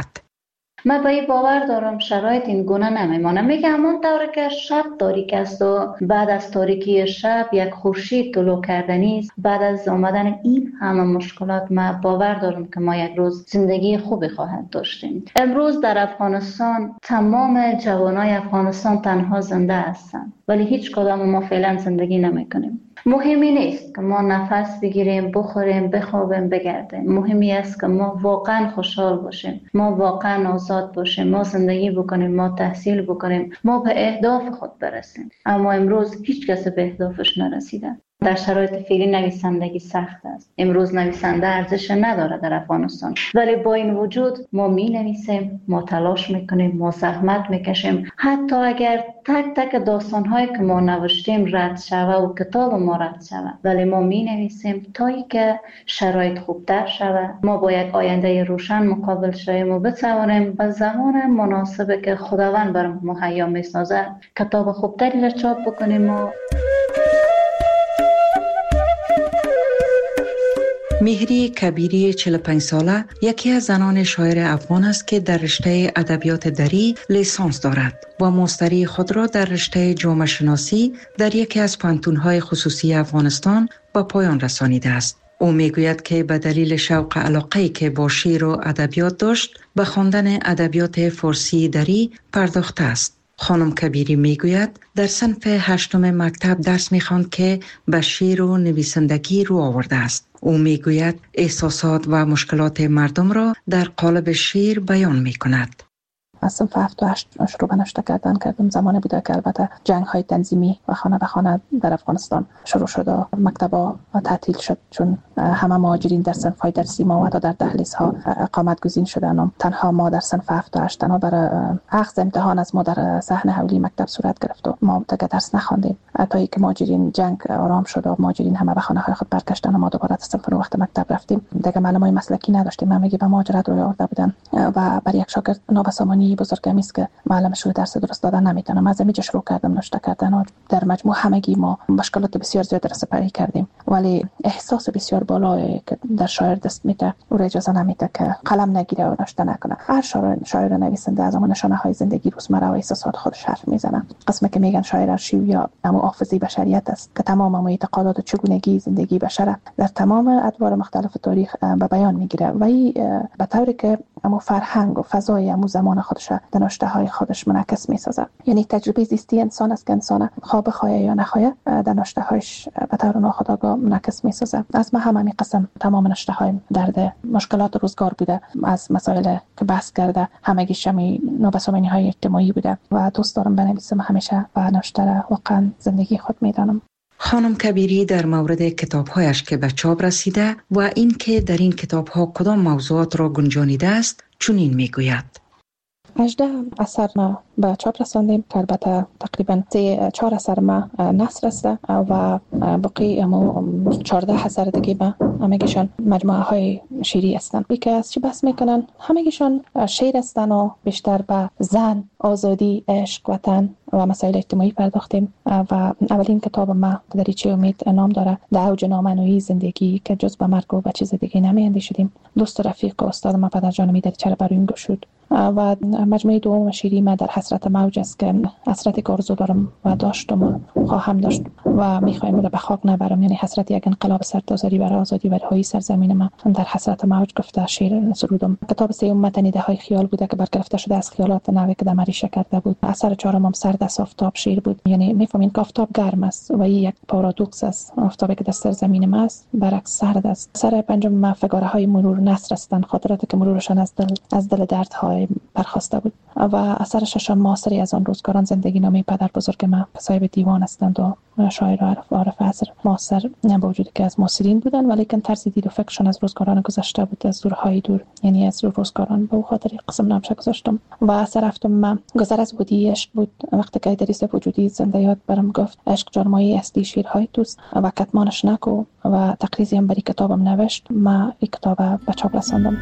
من به این باور دارم شرایط این گونه نمیمانه. میگه همون طوری که شب تاریک است و بعد از تاریکی شب یک خورشید طلوع کردنی است، بعد از آمدن این همه مشکلات من باور دارم که ما یک روز زندگی خوبی خواهد داشتیم. امروز در افغانستان تمام جوانای افغانستان تنها زنده هستند، ولی هیچ کدام ما فعلا زندگی نمیکنیم. مهمی نیست که ما نفس بگیریم، بخوریم، بخوابیم، بگردیم. مهمی است که ما واقعا خوشحال باشیم، ما واقعا آزاد باشیم، ما زندگی بکنیم، ما تحصیل بکنیم، ما به اهداف خود برسیم. اما امروز هیچ کس به اهدافش نرسیده. در شرایط فعلی نویسندگی سخت است. امروز نویسنده ارزش نداره در افغانستان، ولی با این وجود ما می نویسیم، ما تلاش میکنیم، ما زحمت میکشیم. حتی اگر تک تک داستان‌هایی که ما نوشتیم رد شوه و کتاب ما رد شوه، ولی ما می نویسیم تا اینکه شرایط خوبتر شوه. ما با یک آینده روشن مقابل شویم و بتوانیم به زمان مناسبی که خداوند برام مهیا میسازه کتاب خوبتری را چاپ بکنیم. و مهری کبیری 45 ساله یکی از زنان شاعر افغان است که در رشته ادبیات دری لیسانس دارد و ماستری خود را در رشته جامعه شناسی در یکی از پانتون‌های خصوصی افغانستان به پایان رسانیده است. او میگوید که به دلیل شوق علاقه‌ای که با شعر و ادبیات داشت به خواندن ادبیات فارسی دری پرداخته است. خانم کبیری میگوید در صنف 8 مکتب درس میخواند که به شعر و نویسندگی رو آورده است. او میگوید احساسات و مشکلات مردم را در قالب شعر بیان میکند. از صنف 7 و 8 شروع به نوشته کردم. زمانی بوده که البته جنگ های تنظیمی و خانه به خانه در افغانستان شروع شد و مکتب‌ها تعطیل شد، چون همه مهاجرین در صنف های درسی ما و حتی در دهلیزها اقامت گزین شدند. تنها ما در صنف 7 و 8 تنها برای اخذ امتحان از ما در صحن حولی مکتب صورت گرفت و ما دیگه درس نخواندیم تا اینکه مهاجرین جنگ آرام شد و مهاجرین همه به خانه های خود برگشتن و ما دوباره از صنف وقت مکتب رفتیم. دیگه معلمای مسلکی نداشتیم، همگی به مهاجرت روی آورده بودن و برای یک شاگرد نابسامانی بزرگمی است که معلمش رو درس درست دادن نمیتونه. از اینجا شروع کردم نوشته کردن و در مجموع همگی ما مشکلات بسیار زیاد سپری کردیم، ولی احساس بسیار بالایی که در شاعر دست میده او اجازه نمیده که قلم نگیره و نوشته نکنه. هر شاعر نویسنده از اون نشانه های زندگی روزمره و احساسات خودش حرف میزنه. قسمی که میگن شاعر ارشیو یا حافظه بشریت است که تمام اعتقادات و چگونگی زندگی بشر در تمام ادوار مختلف تاریخ به بیان میگیره و این به طوری که فرهنگ و فضای زمان خودش در نوشته های خودش منعکس میسازه. یعنی تجربه زیستی انسان است که انسان خواه بخواه یا نخواه در نوشته هایش به طور ناخودآگاه منعکس میسازه. از ما همین قسم تمام نوشته های درد مشکلات روزگار بوده، از مسائل که بحث کرده همگیش نابسامانی های اجتماعی بوده و دوست دارم بنویسم همیشه و نوشته واقعا زندگی خود میدانم. خانم کبیری در مورد کتاب‌هایش که به چاپ رسیده و این که در این کتاب‌ها کدام موضوعات را گنجانیده است چنین میگوید. 18 اثر ما به چاپ رساندیم که البته تقریبا 4 اثر ما نثر است و باقی 14 اثر دیگه ما همگیشان مجموعه های شعری هستند. که از چی بحث میکنن؟ همگیشان شعر هستند و بیشتر به زن، آزادی، عشق، وطن و مسائل اجتماعی پرداختیم و اولین کتاب ما دریچه امید نام داره، در اوج نامنوعی زندگی که جز به مرگ و به چیز دیگه نمی‌اندیشیدیم. دوست و رفیق و استاد ما پدرجان می دریچه را بر این گشود و مجموعه دوم شیری من در حسرت موج است که حسرتی که آرزو دارم و داشتم و خواهم داشت و میخوایم رو به خاک نبرم، یعنی حسرت یک انقلاب سرتاسری برای آزادی و رهایی سرزمین ما. در حسرت موج گفته شعر سرودم. کتاب سوم متن ایده های خیال بوده که برگرفته شده از خیالات نوی که دمریشه کرده بود. اثر چهارم سرد از آفتاب شیر بود. یعنی میفهمین که آفتاب گرم است و این یک پارادوکس است. آفتابی که در سرزمین ما است برعکس سرد است. اثر پنجم فگاره های مرور نثر هستند، خاطراتی که مرورشان از دل دردهای برخاسته بود. و اثر ششم معاصری از آن روزگاران زندگی نامه پدر بزرگ ما صاحب دیوان هستند و شاعر عارف عصر معاصر با وجودی که از معاصرین بودن ولیکن طرز دید و فکرشان از روزگاران گذشته بود، از دورهای دور، یعنی از روزگاران به خاطر قسم نامش گذاشتم. و اثر هفتم گذر از بودی عشق بود، وقتی که ادریس وجودی زنده یاد برام گفت عشق جرمایی اصلی شیرهای توست و کتمانش نکو و تقریزی هم بری کتابم نوشت. ما این کتاب به چاپ رساندم.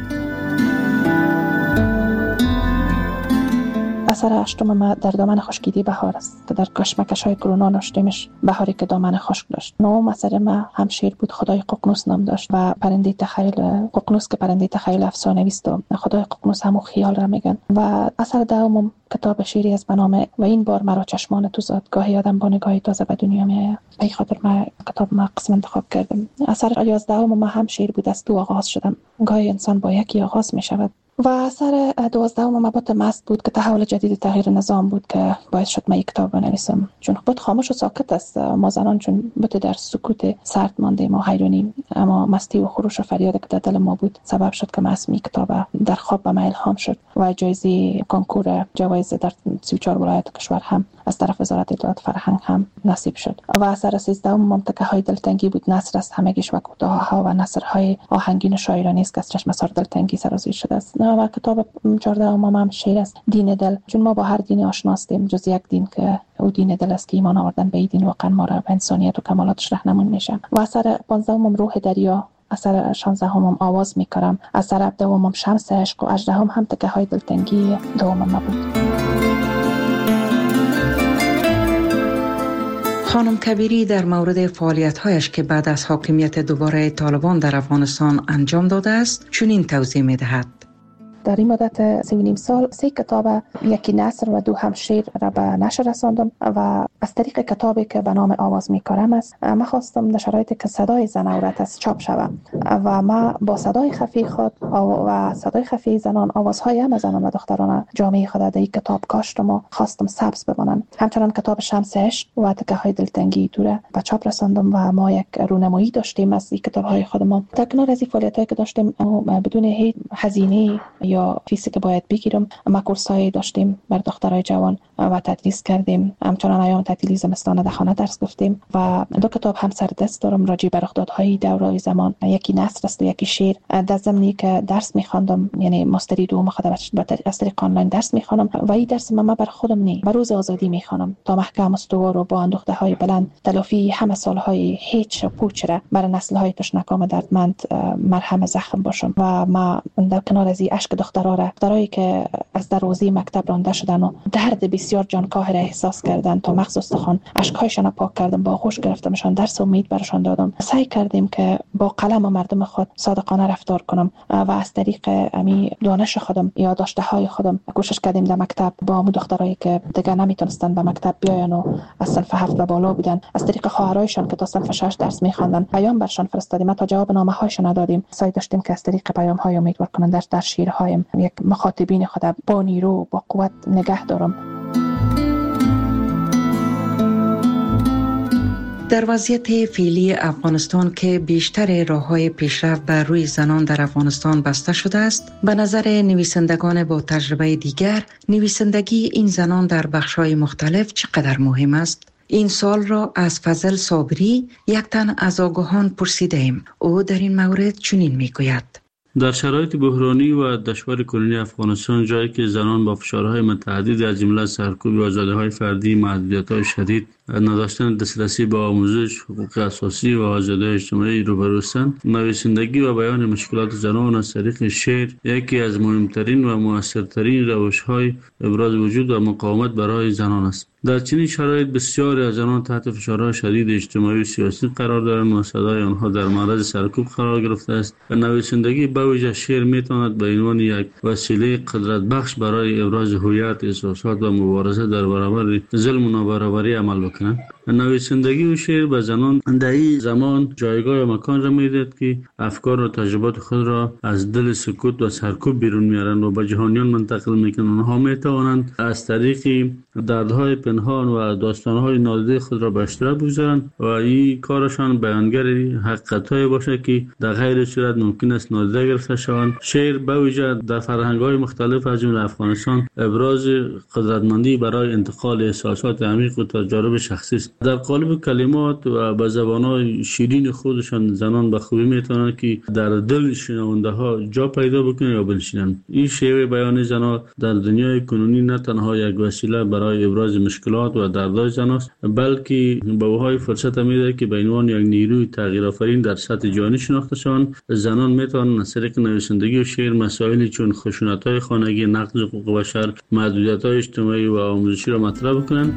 اثر هشتم ما در دامن خشکیدی بهار است که در کشمکش‌های کرونا نوشتیمش، بهاری که دامن خشک داشت. نهم اثر ما هم شعر بود، خدای ققنوس نام داشت و پرنده تخیل ققنوس که پرنده تخیل افسانه‌ایست و خدای ققنوس همون خیال را میگن. و اثر دهم کتاب شعری از بنامه و این بار مرا چشمان تو زاد، گاهی آدم با نگاهی تازه به دنیا میآید. به خاطر ما کتاب ما قسم انتخاب کردم. اثر 11 ما هم شعر بود، از تو آغاز شدم. گاهی انسان با یکی آغاز میشود. و اثر 12 مبات مست بود که تحول جدید تغییر نظام بود که باعث شد من یک کتاب بنویسم. چون بود خاموش و ساکت است، ما زنان چون بود در سکوت سرد ماندیم و حیرانیم، اما مستی و خروش و فریاد که در دل ما بود سبب شد که اسمی کتاب در خواب به من الهام شد و جایزه کنکور جوایز در 34 ولایت کشور هم از طرف وزارت اطلاعات فرهنگ هم نصیب شد. و اثر 13 ممتکه های دلتنگی بود، نثر است همگیش و کوتاه‌ها و نثرهای آهنگین شاعرانه است که از چشم سر دلتنگی سرازیر شده است. و کتاب 14 هم شعر است، دین دل، چون ما با هر دینی آشناستیم جز یک دین که او دین دل است که ایمان آوردن به این دین واقعا ما را به انسانیت و کمالاتش راهنمون میشه. و اثر 15 روح دریا، اثر 16 آواز میکرم، اثر 17 شمس عشق و 18 هم تکه های دلتنگی دوم ما بود. خانم کبیری در مورد فعالیت‌هایش که بعد از حاکمیت دوباره طالبان در افغانستان انجام داده است چنین توضیح می‌دهد. در این مدت 3.5 سال 3 کتاب، یکی نثر و 2 هم شعر را به نشر رساندم و از طریق کتابی که به نام آواز میکارم است من خواستم در شرایطی که صدای زن عورت است چاپ شود و ما با صدای خفی خود و صدای خفی زنان آوازهای هم زنان و دختران جامعه خود در این کتاب کاشتم و خواستم سبز بمانند. همچنان کتاب شمس عشق و تکه های دلتنگی دوره به چاپ رساندم و ما یک رونمایی داشتیم از این کتاب‌های خودمان. در کنار از این فعالیت‌هایی که داشتیم بدون هیچ هزینه یا فیسی که باید بگیرم، ما کورس‌های داشتیم بر دخترای جوان و تدریس کردیم. همچنان ایام تعطیلی زمستان در خانه درس گفتیم و 2 کتاب هم سر دست دارم راجع بر رخدادهای دوره‌ی زمان، یکی نثر است و یکی شعر. در زمینی که درس می‌خواندم، یعنی ماستری دوم خودم از طریق آنلاین درس می‌خوانم و این درس من بر خودم نی و روز آزادی می‌خوانم تا محکم استوار و با اندوخته‌های بلند تلافی همه سال‌های هیچ و پوچ را بر نسل‌های تشنکام دردمند مرهم زخم باشم. و ما در کنار از این اشک دخترایی که از دروازه مکتب رانده شدن و درد بسیار جانکاه را احساس کردن تا مغز استخوان اشک‌هایشان پاک کردم، با آغوش گرفتمشان، درس امید برشان دادم. سعی کردیم که با قلم و مردم خود صادقانه رفتار کنم و از طریق امی دانش خودم، یادداشت‌های خودم کوشش کردیم در مکتب با دخترایی که دیگه نمیتونستن به مکتب بیاین و از صنف 7 و بالا بودن، از طریق خواهرایشان که تا صنف 6 درس می‌خواندن پیام برشان فرستادیم تا جواب نامه‌هایشان ندادیم. سعی داشتیم که از طریق پیام‌های امیدوار کننده در شعرهایم یک مخاطبین خود با نیرو با قوت نگه دارم. در وضعیت فعلی افغانستان که بیشتر راه‌های پیشرفت بر روی زنان در افغانستان بسته شده است، به نظر نویسندگان با تجربه دیگر نویسندگی این زنان در بخش‌های مختلف چقدر مهم است؟ این سوال را از فضل صابری، یک تن از آگاهان پرسیدیم. او در این مورد چنین میگوید: در شرایط بحرانی و دشوار کنونی افغانستان، جایی که زنان با فشارهای متعددی از جمله سرکوب آزادی‌های فردی، محدودیت‌های شدید، نداشتن دسترسی به آموزش، حقوق اساسی و آزادی‌های اجتماعی روبرو هستند، نویسندگی و بیان مشکلات زنان از طریق شعر یکی از مهمترین و موثرترین روش‌های ابراز وجود و مقاومت برای زنان است. در چنین شرایط بسیاری از آنان تحت فشارهای شدید اجتماعی و سیاسی قرار دارند و صدای آنها در معرض سرکوب قرار گرفته است و نویسندگی به ویژه شعر میتواند به عنوان یک وسیله قدرت بخش برای ابراز هویت، احساسات و مبارزه در برابر ظلم و نابرابری عمل بکنند. نویسندگی و شعر به زنان در این زمان جایگاه و مکان را میدهد که افکار و تجربات خود را از دل سکوت و سرکوب بیرون میارند و به جهانیان منتقل میکنند. آنها میتوانند از طریق دردهای پنهان و داستانهای نادیده خود را به اشتراک بگذارند و این کارشان بیانگر حقیقت‌های باشه که در غیر صورت ممکن است نادیده گرفته شوند. شعر به ویژه در فرهنگ‌های مختلف از جمله افغانستان ابراز قدرتمندی برای انتقال احساسات عمیق و تجارب شخصی است. در قالب کلمات و به زبان‌های شیرین خودشان زنان به خوبی میتوانند که در دل شنونده‌ها جا پیدا بکنند یا بنشینند. این شیوه بیان زنان در دنیای کنونی نه تنها یک وسیله برای ابراز مشکلات و دردهای زنان است، بلکه به اوهای فرصت میده که به عنوان یک نیروی تغییرآفرین در سطح جهانی شناخته شوند. زنان میتوانند از طریق نویسندگی و شعر مسائلی چون خشونت‌های خانگی، نقض حقوق بشر، محدودیت‌های اجتماعی و آموزشی را مطرح کنند.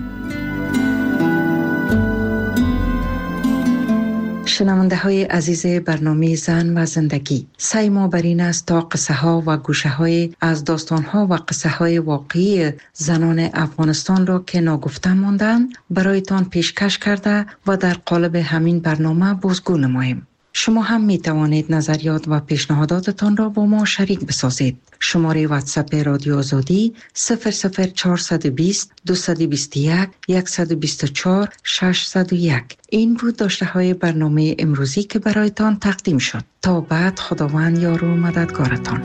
شنونده های عزیز برنامه زن و زندگی، سعی ما بر این است تا قصه ها و گوشه های از داستان ها و قصه های واقعی زنان افغانستان را که ناگفته ماندند برایتان پیشکش کرده و در قالب همین برنامه بازگو نماییم. شما هم می توانید نظریات و پیشنهاداتتان را با ما شریک بسازید. شماره واتساپ رادیو آزادی 00420 221 124 601. این بود داشته های برنامه امروزی که برایتان تقدیم شد. تا بعد خداوند یار و مددگارتان.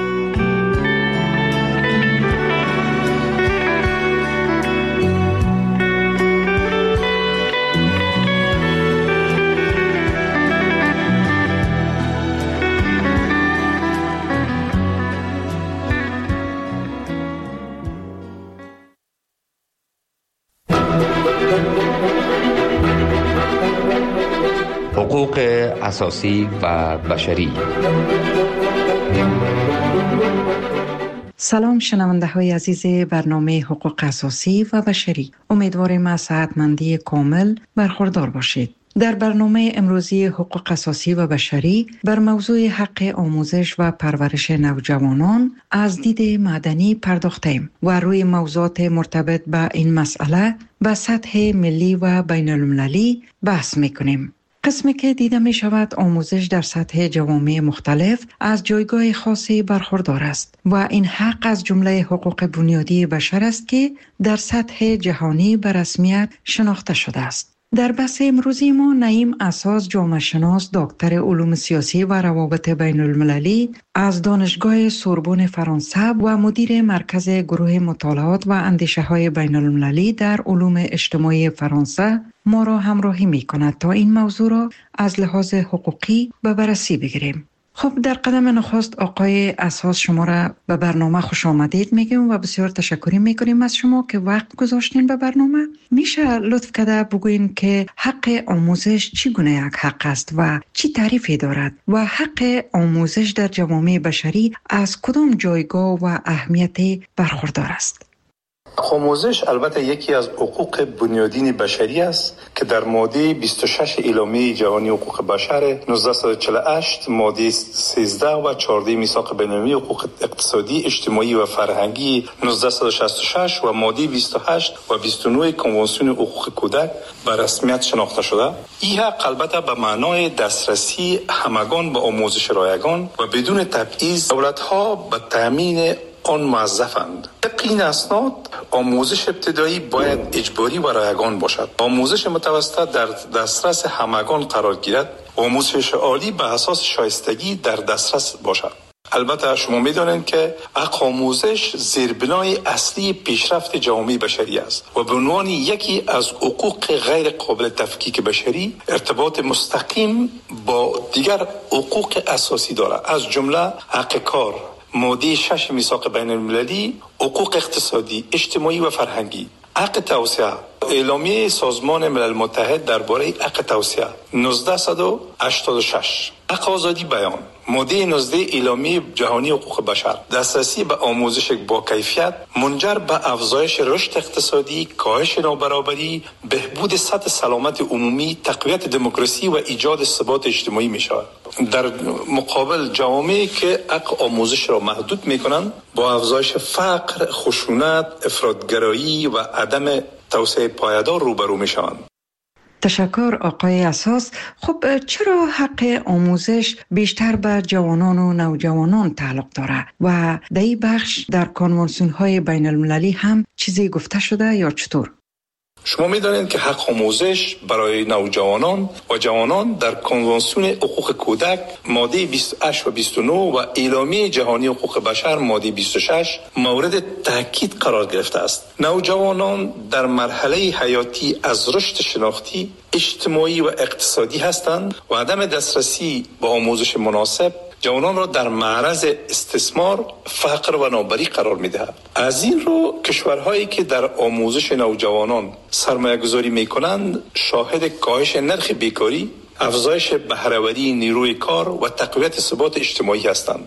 حقوق اساسی و بشری. سلام شنونده های عزیز برنامه حقوق اساسی و بشری. امیدواریم از صحتمندی کامل برخوردار باشید. در برنامه امروزی حقوق اساسی و بشری بر موضوع حق آموزش و پرورش نوجوانان از دید مدنی پرداختیم و روی موضوعات مرتبط به این مسئله به سطح ملی و بین المللی بحث میکنیم. قسمی که دیده می شود آموزش در سطح جوامع مختلف از جایگاه خاصی برخوردار است و این حق از جمله حقوق بنیادی بشر است که در سطح جهانی به رسمیت شناخته شده است. در بحث امروزی ما نعیم اساس جامعه شناس دکتر علوم سیاسی و روابط بین المللی از دانشگاه سوربن فرانسه و مدیر مرکز گروه مطالعات و اندیشه های بین المللی در علوم اجتماعی فرانسه ما را همراهی می کند تا این موضوع را از لحاظ حقوقی به بررسی بگیریم. خب در قدم نخست آقای اساس شما را به برنامه خوش آمدید میگیم و بسیار تشکر میکنیم از شما که وقت گذاشتین به برنامه. میشه لطف کرده بگوین که حق آموزش چگونه یک حق است و چی تعریفی دارد و حق آموزش در جوامع بشری از کدام جایگاه و اهمیت برخوردار است؟ آموزش البته یکی از حقوق بنیادین بشری است که در ماده 26 اعلامیه جهانی حقوق بشر 1948 ماده 13 و 14 میثاق بین‌المللی حقوق اقتصادی، اجتماعی و فرهنگی 1966 و ماده 28 و 29 کنوانسیون حقوق کودک به رسمیت شناخته شده. این حق البته به معنای دسترسی همگان به آموزش رایگان و بدون تبعیض دولت‌ها به تامین آن موظفند. طبق این اسناد آموزش ابتدایی باید اجباری و رایگان باشد. آموزش متوسط در دسترس همگان قرار گیرد. آموزش عالی به اساس شایستگی در دسترس باشد. البته شما میدانید که حق آموزش زیربنای اصلی پیشرفت جامعه بشری است و به عنوان یکی از حقوق غیر قابل تفکیک بشری ارتباط مستقیم با دیگر حقوق اساسی دارد، از جمله حق کار، ماده 6 میثاق بین المللی حقوق اقتصادی، اجتماعی و فرهنگی، حق توسعه، اعلامیه سازمان ملل متحد درباره حق توسعه 1986، حق آزادی بیان، ماده 19 اعلامیه جهانی حقوق بشر، دسترسی به آموزش با کیفیت منجر به افزایش رشد اقتصادی، کاهش نابرابری، بهبود سطح سلامت عمومی، تقویت دموکراسی و ایجاد ثبات اجتماعی می شود. در مقابل جوامعی که حق آموزش را محدود می کنند با افزایش فقر، خشونت، افراطگرایی و عدم توسعه پایدار روبرو می شوند. تشکر آقای اساس. خب چرا حق آموزش بیشتر به جوانان و نوجوانان تعلق داره و در این بخش در کنوانسیون های بین المللی هم چیزی گفته شده یا چطور؟ شما می‌دانید که حق آموزش برای نوجوانان و جوانان در کنوانسیون حقوق کودک ماده 28 و 29 و اعلامیه جهانی حقوق بشر ماده 26 مورد تاکید قرار گرفته است. نوجوانان در مرحله حیاتی از رشد شناختی، اجتماعی و اقتصادی هستند و عدم دسترسی به آموزش مناسب جوانان را در معرض استثمار، فقر و نابرابری قرار می‌دهد. از این رو کشورهایی که در آموزش نوجوانان سرمایه‌گذاری می‌کنند شاهد کاهش نرخ بیکاری، افزایش بهره‌وری نیروی کار و تقویت ثبات اجتماعی هستند.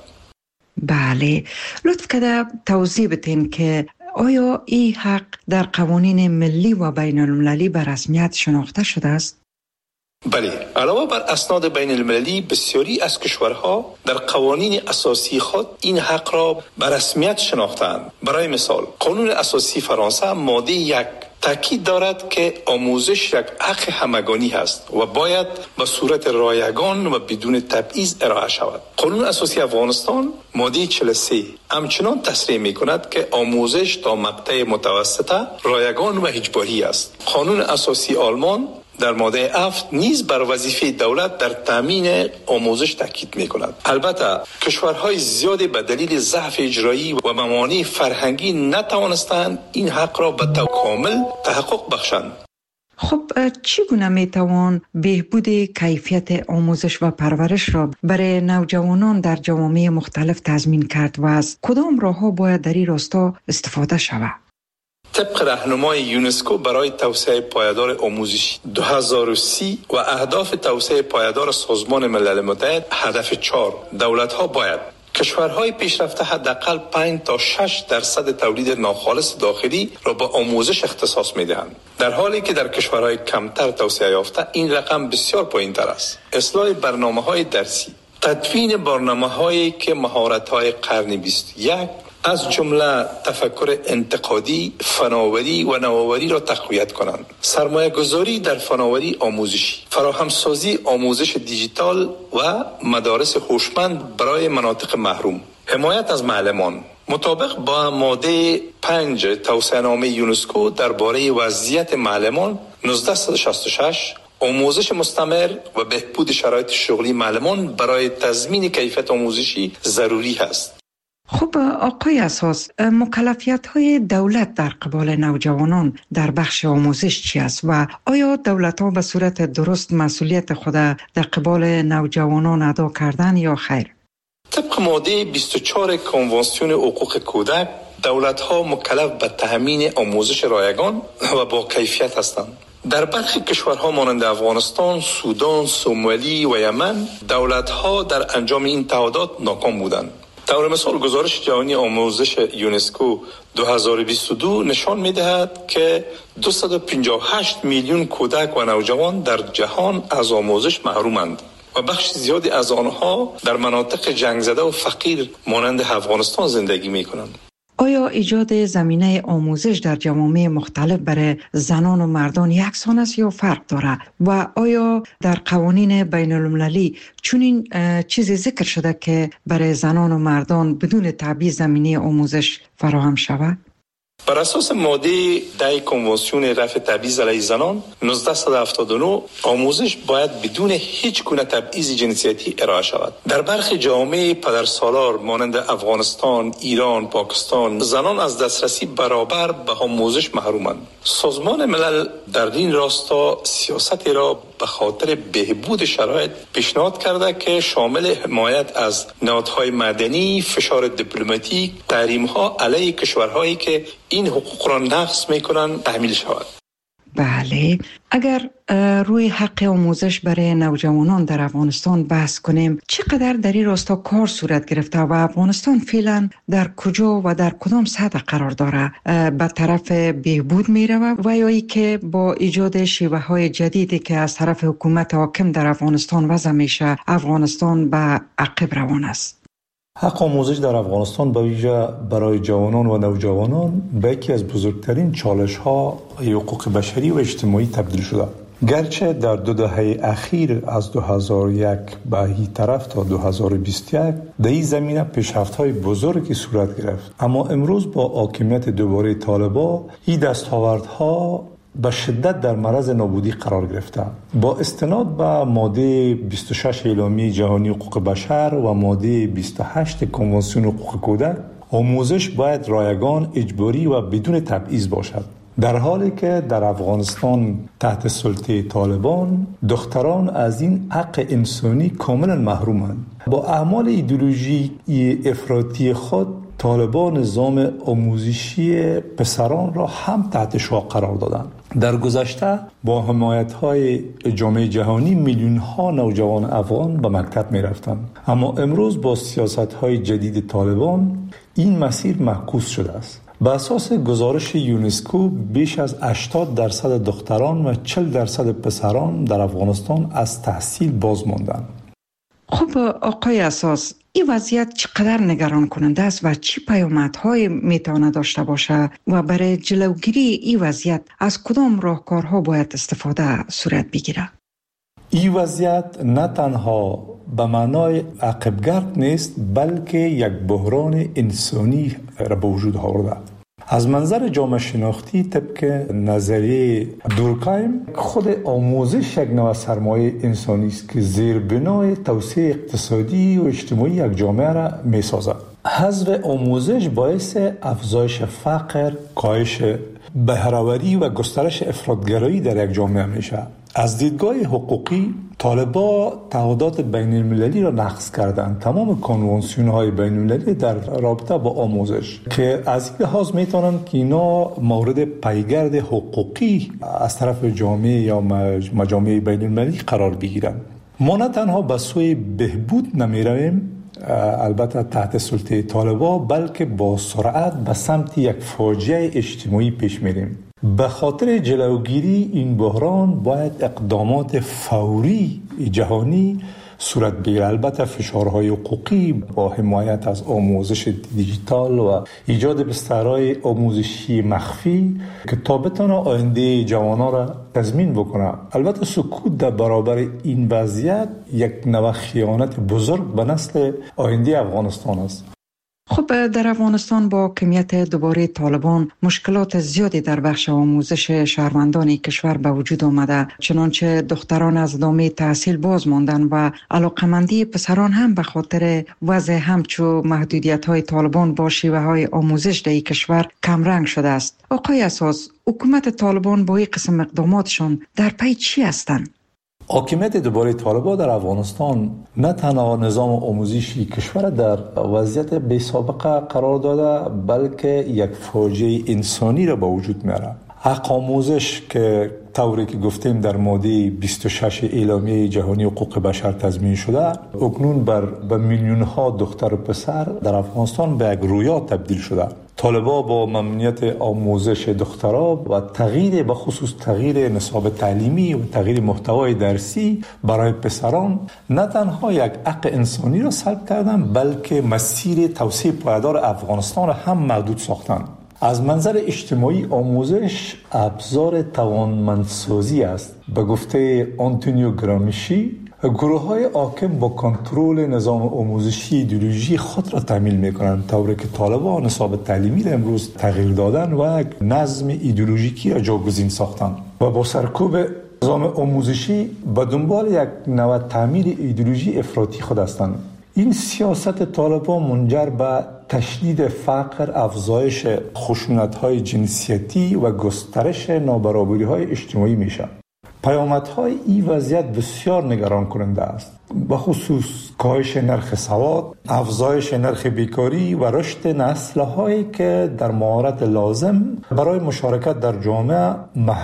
بله، لطف کرده توضیح بدین که آیا این حق در قوانین ملی و بین المللی به رسمیت شناخته شده است؟ بله، علاوه بر اسناد بین المللی بسیاری از کشورها در قوانین اساسی خود این حق را به رسمیت شناختند. برای مثال قانون اساسی فرانسه ماده 1 تاکید دارد که آموزش یک حق همگانی است و باید به صورت رایگان و بدون تبعیض ارائه شود. قانون اساسی افغانستان ماده 43 همچنان تصریح می‌کند که آموزش تا مقطع متوسطه رایگان و اجباری است. قانون اساسی آلمان در ماده 7 نیز بر وظیفه دولت در تامین آموزش تاکید می‌کند. البته کشورهای زیادی به دلیل ضعف اجرایی و موانع فرهنگی نتوانستند این حق را به طور کامل تحقق بخشند. خب چگونه میتوان بهبود کیفیت آموزش و پرورش را برای نوجوانان در جوامع مختلف تضمین کرد و از کدام راه‌ها باید در این راستا استفاده شود؟ طبق راهنمای یونسکو برای توسعه پایدار آموزشی 2030 و اهداف توسعه پایدار سازمان ملل متحد هدف 4 دولت‌ها باید کشورهای پیشرفته حداقل 5 تا 6% تولید ناخالص داخلی را به آموزش اختصاص می‌دهند، در حالی که در کشورهای کمتر توسعه یافته این رقم بسیار پایین‌تر است. اصلاح برنامه‌های درسی، تدوین برنامه‌هایی که مهارت‌های قرن 21 از جمله تفکر انتقادی، فناوری و نوآوری را تقویت کنند. سرمایه گذاری در فناوری آموزشی، فراهمسازی آموزش دیجیتال و مدارس هوشمند برای مناطق محروم، حمایت از معلمان. مطابق با ماده 5 توصیه‌نامه یونسکو درباره وضعیت معلمان 1966 آموزش مستمر و بهبود شرایط شغلی معلمان برای تضمین کیفیت آموزشی ضروری است. خب آقای اساس، مکلفیت‌های دولت در قبال نوجوانان در بخش آموزش چی است و آیا دولت‌ها به صورت درست مسئولیت خود در قبال نوجوانان ادا کردن یا خیر؟ طبق ماده 24 کنوانسیون حقوق کودک دولت‌ها مکلف به تامین آموزش رایگان و با کیفیت هستند. در برخی کشورها مانند افغانستان، سودان، سومالی و یمن دولت‌ها در انجام این تعهدات ناکام بودند. طور مثال گزارش جهانی آموزش یونسکو 2022 نشان می‌دهد که 258 میلیون کودک و نوجوان در جهان از آموزش محرومند و بخش زیادی از آنها در مناطق جنگ زده و فقیر مانند افغانستان زندگی می‌کنند. آیا ایجاد زمینه آموزش در جوامع مختلف برای زنان و مردان یکسان است یا فرق دارد و آیا در قوانین بین المللی چنین چیزی ذکر شده که برای زنان و مردان بدون تبعیض زمینه آموزش فراهم شود؟ بر اساس ماده 10 کنوانسیون رفع تبعیض علیه زنان 1979 آموزش باید بدون هیچ گونه تبعیض جنسیتی ارائه شود. در برخی جوامع پدرسالار مانند افغانستان، ایران، پاکستان زنان از دسترسی برابر به آموزش محرومند. سازمان ملل در این راستا سیاستی را به خاطر بهبود شرایط پیشنهاد کرده که شامل حمایت از نهادهای مدنی، فشار دیپلماتیک، تحریم‌ها علیه کشورهایی که این حقوق را نقض می‌کنند تحمیل شود. بله، اگر روی حق آموزش برای نوجوانان در افغانستان بحث کنیم، چقدر در این راستا کار صورت گرفته و افغانستان فعلا در کجا و در کدام سطح قرار داره؟ به طرف بهبود میره و یا ای که با ایجاد شیوه های جدیدی که از طرف حکومت حاکم در افغانستان وضع میشه، افغانستان به عقب روان است؟ حق آموزش در افغانستان به ویژه برای جوانان و نوجوانان به یکی از بزرگترین چالش‌ها حقوق بشری و اجتماعی تبدیل شده. گرچه در 2 دهه اخیر از 2001 به این طرف تا 2021 در این زمینه پیشرفت‌های بزرگی صورت گرفت، اما امروز با حاکمیت دوباره طالبان این دستاوردها به شدت در معرض نابودی قرار گرفته. با استناد به ماده 26 اعلامیه جهانی حقوق بشر و ماده 28 کنوانسیون حقوق کودک، آموزش باید رایگان، اجباری و بدون تبعیض باشد. در حالی که در افغانستان تحت سلطه طالبان دختران از این حق انسانی کاملا محرومند. با اعمال ایدئولوژی افراطی خود طالبان نظام آموزشی پسران را هم تحت شعاع قرار دادند. در گذشته با حمایت‌های جامعه جهانی میلیون‌ها نوجوان افغان به مکتب می‌رفتند، اما امروز با سیاست‌های جدید طالبان این مسیر معکوس شده است. به اساس گزارش یونسکو بیش از 80% دختران و 40% پسران در افغانستان از تحصیل باز ماندند. خب آقای اساس، این وضعیت چقدر نگران کننده است و چی پیامدهای میتونه داشته باشه و برای جلوگیری این وضعیت از کدام راهکارها باید استفاده صورت بگیره؟ این وضعیت نه تنها به معنای عقبگرد نیست، بلکه یک بحران انسانی را به وجود آورده. از منظر جامعه شناختی طبق نظریه دورکایم، خود آموزش یک نوع سرمایه انسانی است که زیربنای توسعه اقتصادی و اجتماعی یک جامعه را می‌سازد. حذف آموزش باعث افزایش فقر، کاهش بهره‌وری و گسترش افراط‌گرایی در یک جامعه میشه. از دیدگاه حقوقی، طالبان تعهدات بین المللی را نقض کردند. تمام کنوانسیون‌های بین المللی در رابطه با آموزش که از این لحاظ میتونند که اینا مورد پیگرد حقوقی از طرف جامعه یا مجامع بین المللی قرار بگیرند. ما نه تنها به سوی بهبود نمیرویم، البته تحت سلطه طالبان، بلکه با سرعت به سمت یک فاجعه اجتماعی پیش میریم. به خاطر جلوگیری این بحران باید اقدامات فوری جهانی صورت بگیرد. البته فشارهای حقوقی با حمایت از آموزش دیجیتال و ایجاد بسترهای آموزشی مخفی که تا بتونه آینده جوانان را تضمین بکنه. البته سکوت در برابر این وضعیت یک نوع خیانت بزرگ به نسل آینده افغانستان است. خب در افغانستان با حاکمیت دوباره طالبان مشکلات زیادی در بخش آموزش شهروندان کشور به وجود آمده، چنانچه دختران از ادامه تحصیل باز ماندن و علاقمندی پسران هم به خاطر وضع همچو محدودیت‌های طالبان با شیوه‌های آموزش در کشور کمرنگ شده است. آقای اساس، حکومت طالبان با این قسم اقداماتشان در پی چی هستند؟ حاکمیت دوباره طالبان در افغانستان نه تنها نظام آموزشی کشور در وضعیت بی سابقه قرار داده، بلکه یک فاجعه انسانی را به وجود میاره. حق آموزش که طوری که گفتیم در ماده 26 اعلامیه جهانی حقوق بشر تضمین شده، اکنون به میلیون‌ها دختر و پسر در افغانستان به یک رویا تبدیل شده. طالبان با ممنوعیت آموزش دخترها و تغییر به خصوص تغییر نصاب تعلیمی و تغییر محتوای درسی برای پسران نه تنها یک حق انسانی را سلب کردند، بلکه مسیر توسعه پایدار افغانستان را هم محدود ساختند. از منظر اجتماعی آموزش ابزار توانمندسازی است. به گفته آنتونیو گرامشی، گروه‌های حاکم با کنترل نظام آموزشی ایدئولوژی خود را تامین می‌کنند، طوری که طالبان نصاب تعلیمی را امروز تغییر دادن و یک نظم ایدئولوژیکی را جاگزین ساختند و با سرکوب نظام آموزشی به دنبال یک نوع تعمیر ایدئولوژی افراطی خود هستند. این سیاست طالبان منجر به تشدید فقر، افزایش خشونت‌های جنسیتی و گسترش نابرابری‌های اجتماعی میشه. پیامدهای این وضعیت بسیار نگران کننده است، به خصوص کاهش نرخ سواد، افزایش نرخ بیکاری و رشد نسل‌هایی که در مهارت لازم برای مشارکت در جامعه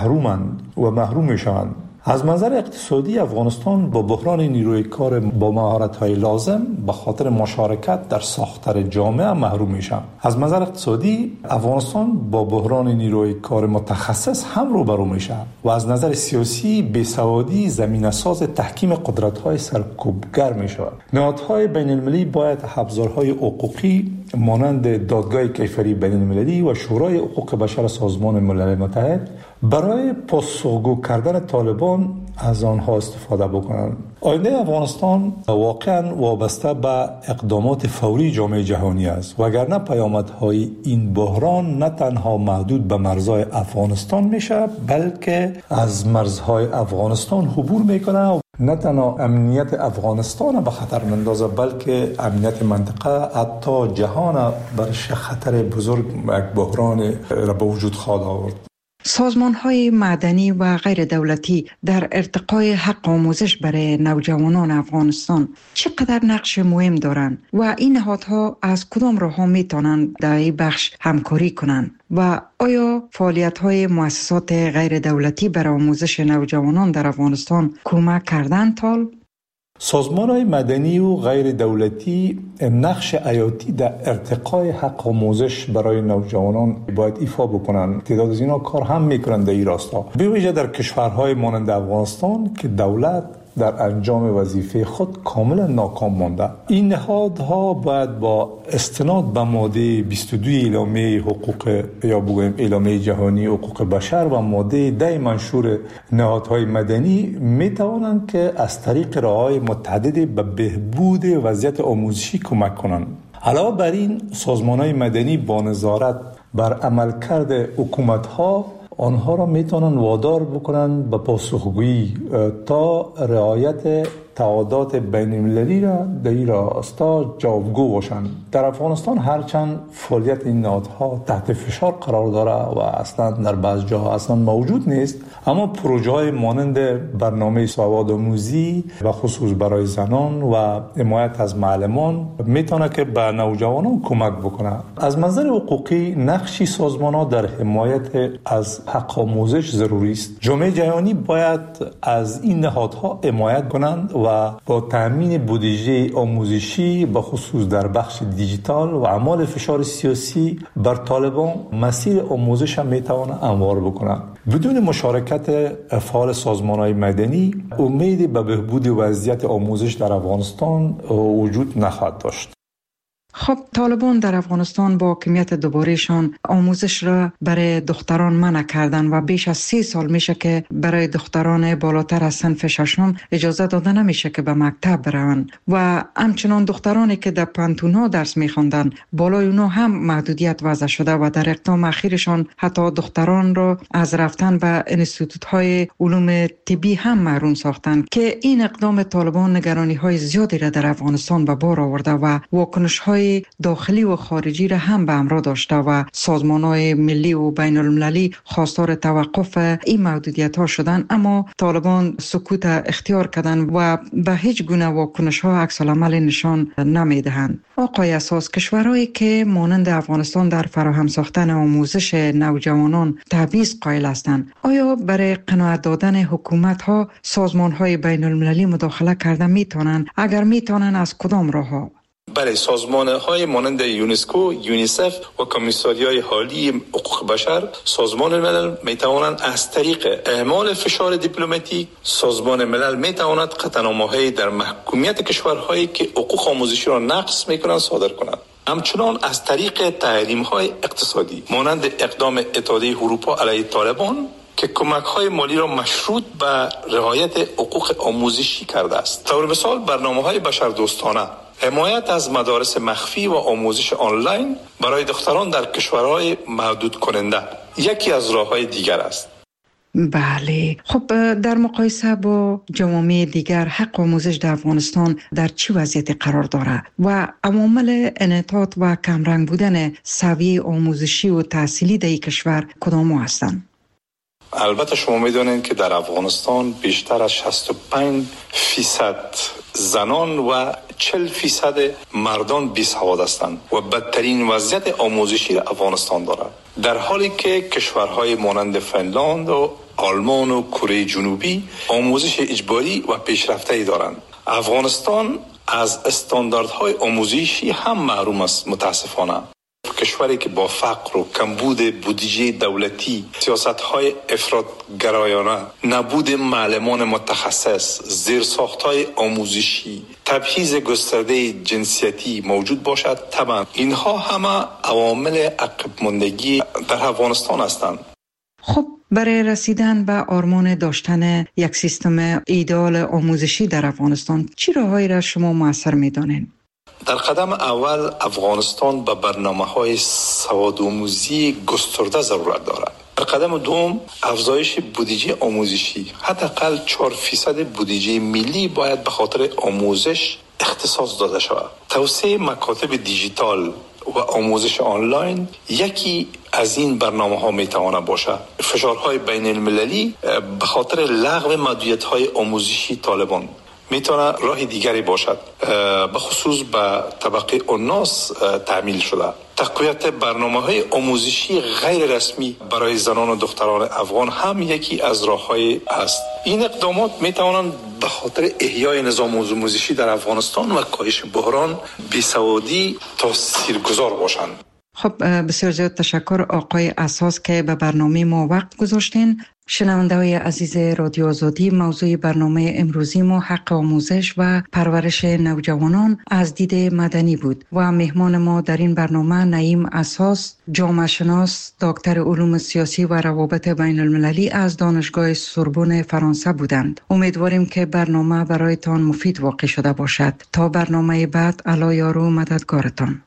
محروم می‌شوند. از منظر اقتصادی افغانستان با بحران نیروی کار با مهارت‌های لازم به خاطر مشارکت در ساختار جامعه محروم میشه. از منظر اقتصادی افغانستان با بحران نیروی کار متخصص هم روبرو میشه و از نظر سیاسی بیسوادی زمینه‌ساز تحکیم قدرت‌های سرکوبگر میشه. نهادهای بین‌المللی باید ابزارهای حقوقی مانند دادگاه کیفری بین‌المللی و شورای حقوق بشر سازمان ملل متحد برای پاسخگو کردن طالبان از آنها استفاده بکنند. آینده افغانستان واقعا وابسته به اقدامات فوری جامعه جهانی است، وگرنه پیامدهای این بحران نه تنها محدود به مرزهای افغانستان میشه، بلکه از مرزهای افغانستان عبور میکنه. نه تنها امنیت افغانستان به خطر مندازه، بلکه امنیت منطقه، حتی جهان برش خطر بزرگ یک بحران را به وجود خواهد آورد. سازمان‌های مدنی و غیر دولتی در ارتقای حق آموزش برای نوجوانان افغانستان چقدر نقش مهم دارند و این نهادها از کدام راه‌ها میتونند در این بخش همکاری کنند و آیا فعالیت‌های مؤسسات غیر دولتی برای آموزش نوجوانان در افغانستان کمک کردند تال؟ سازمان‌های مدنی و غیر دولتی نقش حیاتی در ارتقای حق آموزش برای نوجوانان باید ایفا بکنند. تعداد از اینا کار هم میکنند در این راستا، به ویژه در کشورهای مانند افغانستان که دولت در انجام وظیفه خود کاملا ناکام مانده. این نهادها باید با استناد به ماده 22 اعلامیه حقوق یا بگویم اعلامیه جهانی حقوق بشر و ماده 10 منشور نهادهای مدنی می توانند که از طریق راههای متعددی به بهبود وضعیت آموزشی کمک کنند. علاوه بر این سازمان‌های مدنی با نظارت بر عملکرد حکومت‌ها آنها را میتونن وادار بکنن به پاسخگویی تا رعایت تعهدات بین‌المللی را در این راستا جوابگو باشند. در افغانستان هرچند فعالیت این نهادها تحت فشار قرار داره و اصلا در بعض جاها اصلا موجود نیست، اما پروژه‌های مانند برنامه سوادآموزی و خصوص برای زنان و حمایت از معلمان میتونه که به نوجوانان کمک بکنه. از منظر حقوقی نقشی سازمان‌ها در حمایت از حق آموزش ضروری است. جامعه جهانی باید از این نهادها حمایت کنند و با تامین بودجه آموزشی به خصوص در بخش دیجیتال و اعمال فشار سیاسی بر طالبان مسیر آموزش هم میتوانه هموار بکنه. بدون مشارکت فعال سازمان‌های مدنی امید به بهبود وضعیت آموزش در افغانستان وجود نخواهد داشت. خب طالبان در افغانستان با حاکمیت دوبارهشان آموزش را برای دختران منع کردن و بیش از 3 سال میشه که برای دختران بالاتر از صنف ششم اجازه داده نمیشه که به مکتب بروند و همچنان دخترانی که در پانتون‌ها درس میخوندن بالای اونها هم محدودیت وضع شده و در اقدام اخیرشان حتی دختران را از رفتن به انستیتوت‌های علوم طبی هم محروم ساختند که این اقدام طالبان نگرانی‌های زیادی را در افغانستان به بار آورده و واکنش‌های داخلی و خارجی را هم به همراه داشته و سازمان‌های ملی و بین المللی خواستار توقف این محدودیت‌ها شدند، اما طالبان سکوت اختیار کردند و به هیچ گونه واکنش‌ها عکس العمل نشان نمی‌دهند. آقای اساس، کشورهایی که مانند افغانستان در فراهم ساختن آموزش نوجوانان تبعیض قائل هستند، آیا برای قناعت دادن حکومت‌ها سازمان‌های بین المللی مداخله کرده می‌توانند؟ اگر می‌توانند از کدام راه‌ها؟ برای سازمان‌های مانند یونسکو، یونیسف و کمیساریای حالی حقوق بشر، سازمان ملل می‌توانند از طریق اعمال فشار دیپلماتیک، سازمان ملل می‌تواند قطعنامه‌های در محکومیت کشورهایی که حقوق آموزشی را نقض می‌کنند صادر کنند. همچنان از طریق تحریم‌های اقتصادی مانند اقدام اتحادیه اروپا علیه طالبان که کمک‌های مالی را مشروط به رعایت حقوق آموزشی کرده است. طور مثال برنامه‌های بشردوستانه، حمایت از مدارس مخفی و آموزش آنلاین برای دختران در کشورهای محدود کننده یکی از راه‌های دیگر است. بله، خب در مقایسه با جوامع دیگر حق آموزش در افغانستان در چه وضعیتی قرار دارد و عوامل انحطاط و کمرنگ بودن سویه آموزشی و تحصیلی در این کشور کدام هستند؟ البته شما میدونید که در افغانستان بیشتر از 65% زنان و 40% مردان بیسواد هستند و بدترین وضعیت آموزشی را افغانستان دارد، در حالی که کشورهای مانند فنلاند و آلمان و کره جنوبی آموزش اجباری و پیشرفته‌ای دارند. افغانستان از استانداردهای آموزشی هم محروم است. متاسفانه کشوری که با فقر و کمبود بودجه دولتی، سیاست‌های افراط‌گرایانه، نبود معلمان متخصص، زیرساخت‌های آموزشی، تبعیض گسترده جنسیتی موجود باشد، طبعا اینها همه عوامل عقب ماندگی در افغانستان هستند. خب برای رسیدن به آرمان داشتن یک سیستم ایدئال آموزشی در افغانستان چه راههایی را شما موثر می‌دانید؟ در قدم اول افغانستان به برنامه‌های سوادآموزی گسترده ضرورت دارد. در قدم دوم افزایش بودجه آموزشی، حداقل 4% بودجه ملی باید به خاطر آموزش اختصاص داده شود. توسعه مکاتب دیجیتال و آموزش آنلاین یکی از این برنامه‌ها میتواند باشد. فشارهای بین المللی به خاطر لغو محدودیت‌های آموزشی طالبان میتونه راه دیگری باشد، به خصوص به طبقه الناس تعمیل شده. تقویت برنامه‌های آموزشی غیر رسمی برای زنان و دختران افغان هم یکی از راه‌های است. این اقدامات میتوانند به خاطر احیای نظام آموزشی در افغانستان و کاهش بحران بیسوادی تاثیرگذار باشند. خب بسیار زیاد تشکر آقای اساس که به برنامه ما وقت گذاشتین. شنونده‌های عزیز رادیو آزادی، موضوع برنامه امروزی ما حق آموزش و پرورش نوجوانان از دید مدنی بود و مهمان ما در این برنامه نعیم اساس، جامعه شناس، دکتر علوم سیاسی و روابط بین المللی از دانشگاه سوربن فرانسه بودند. امیدواریم که برنامه برایتان مفید واقع شده باشد. تا برنامه بعد، الله یار و مددگارتان.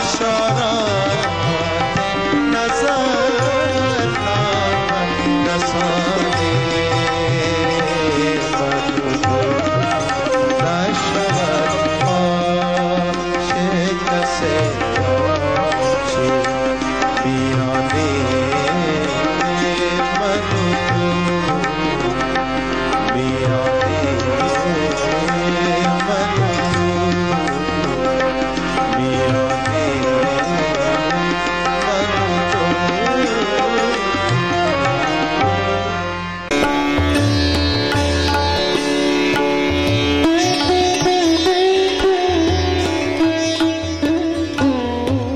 شاران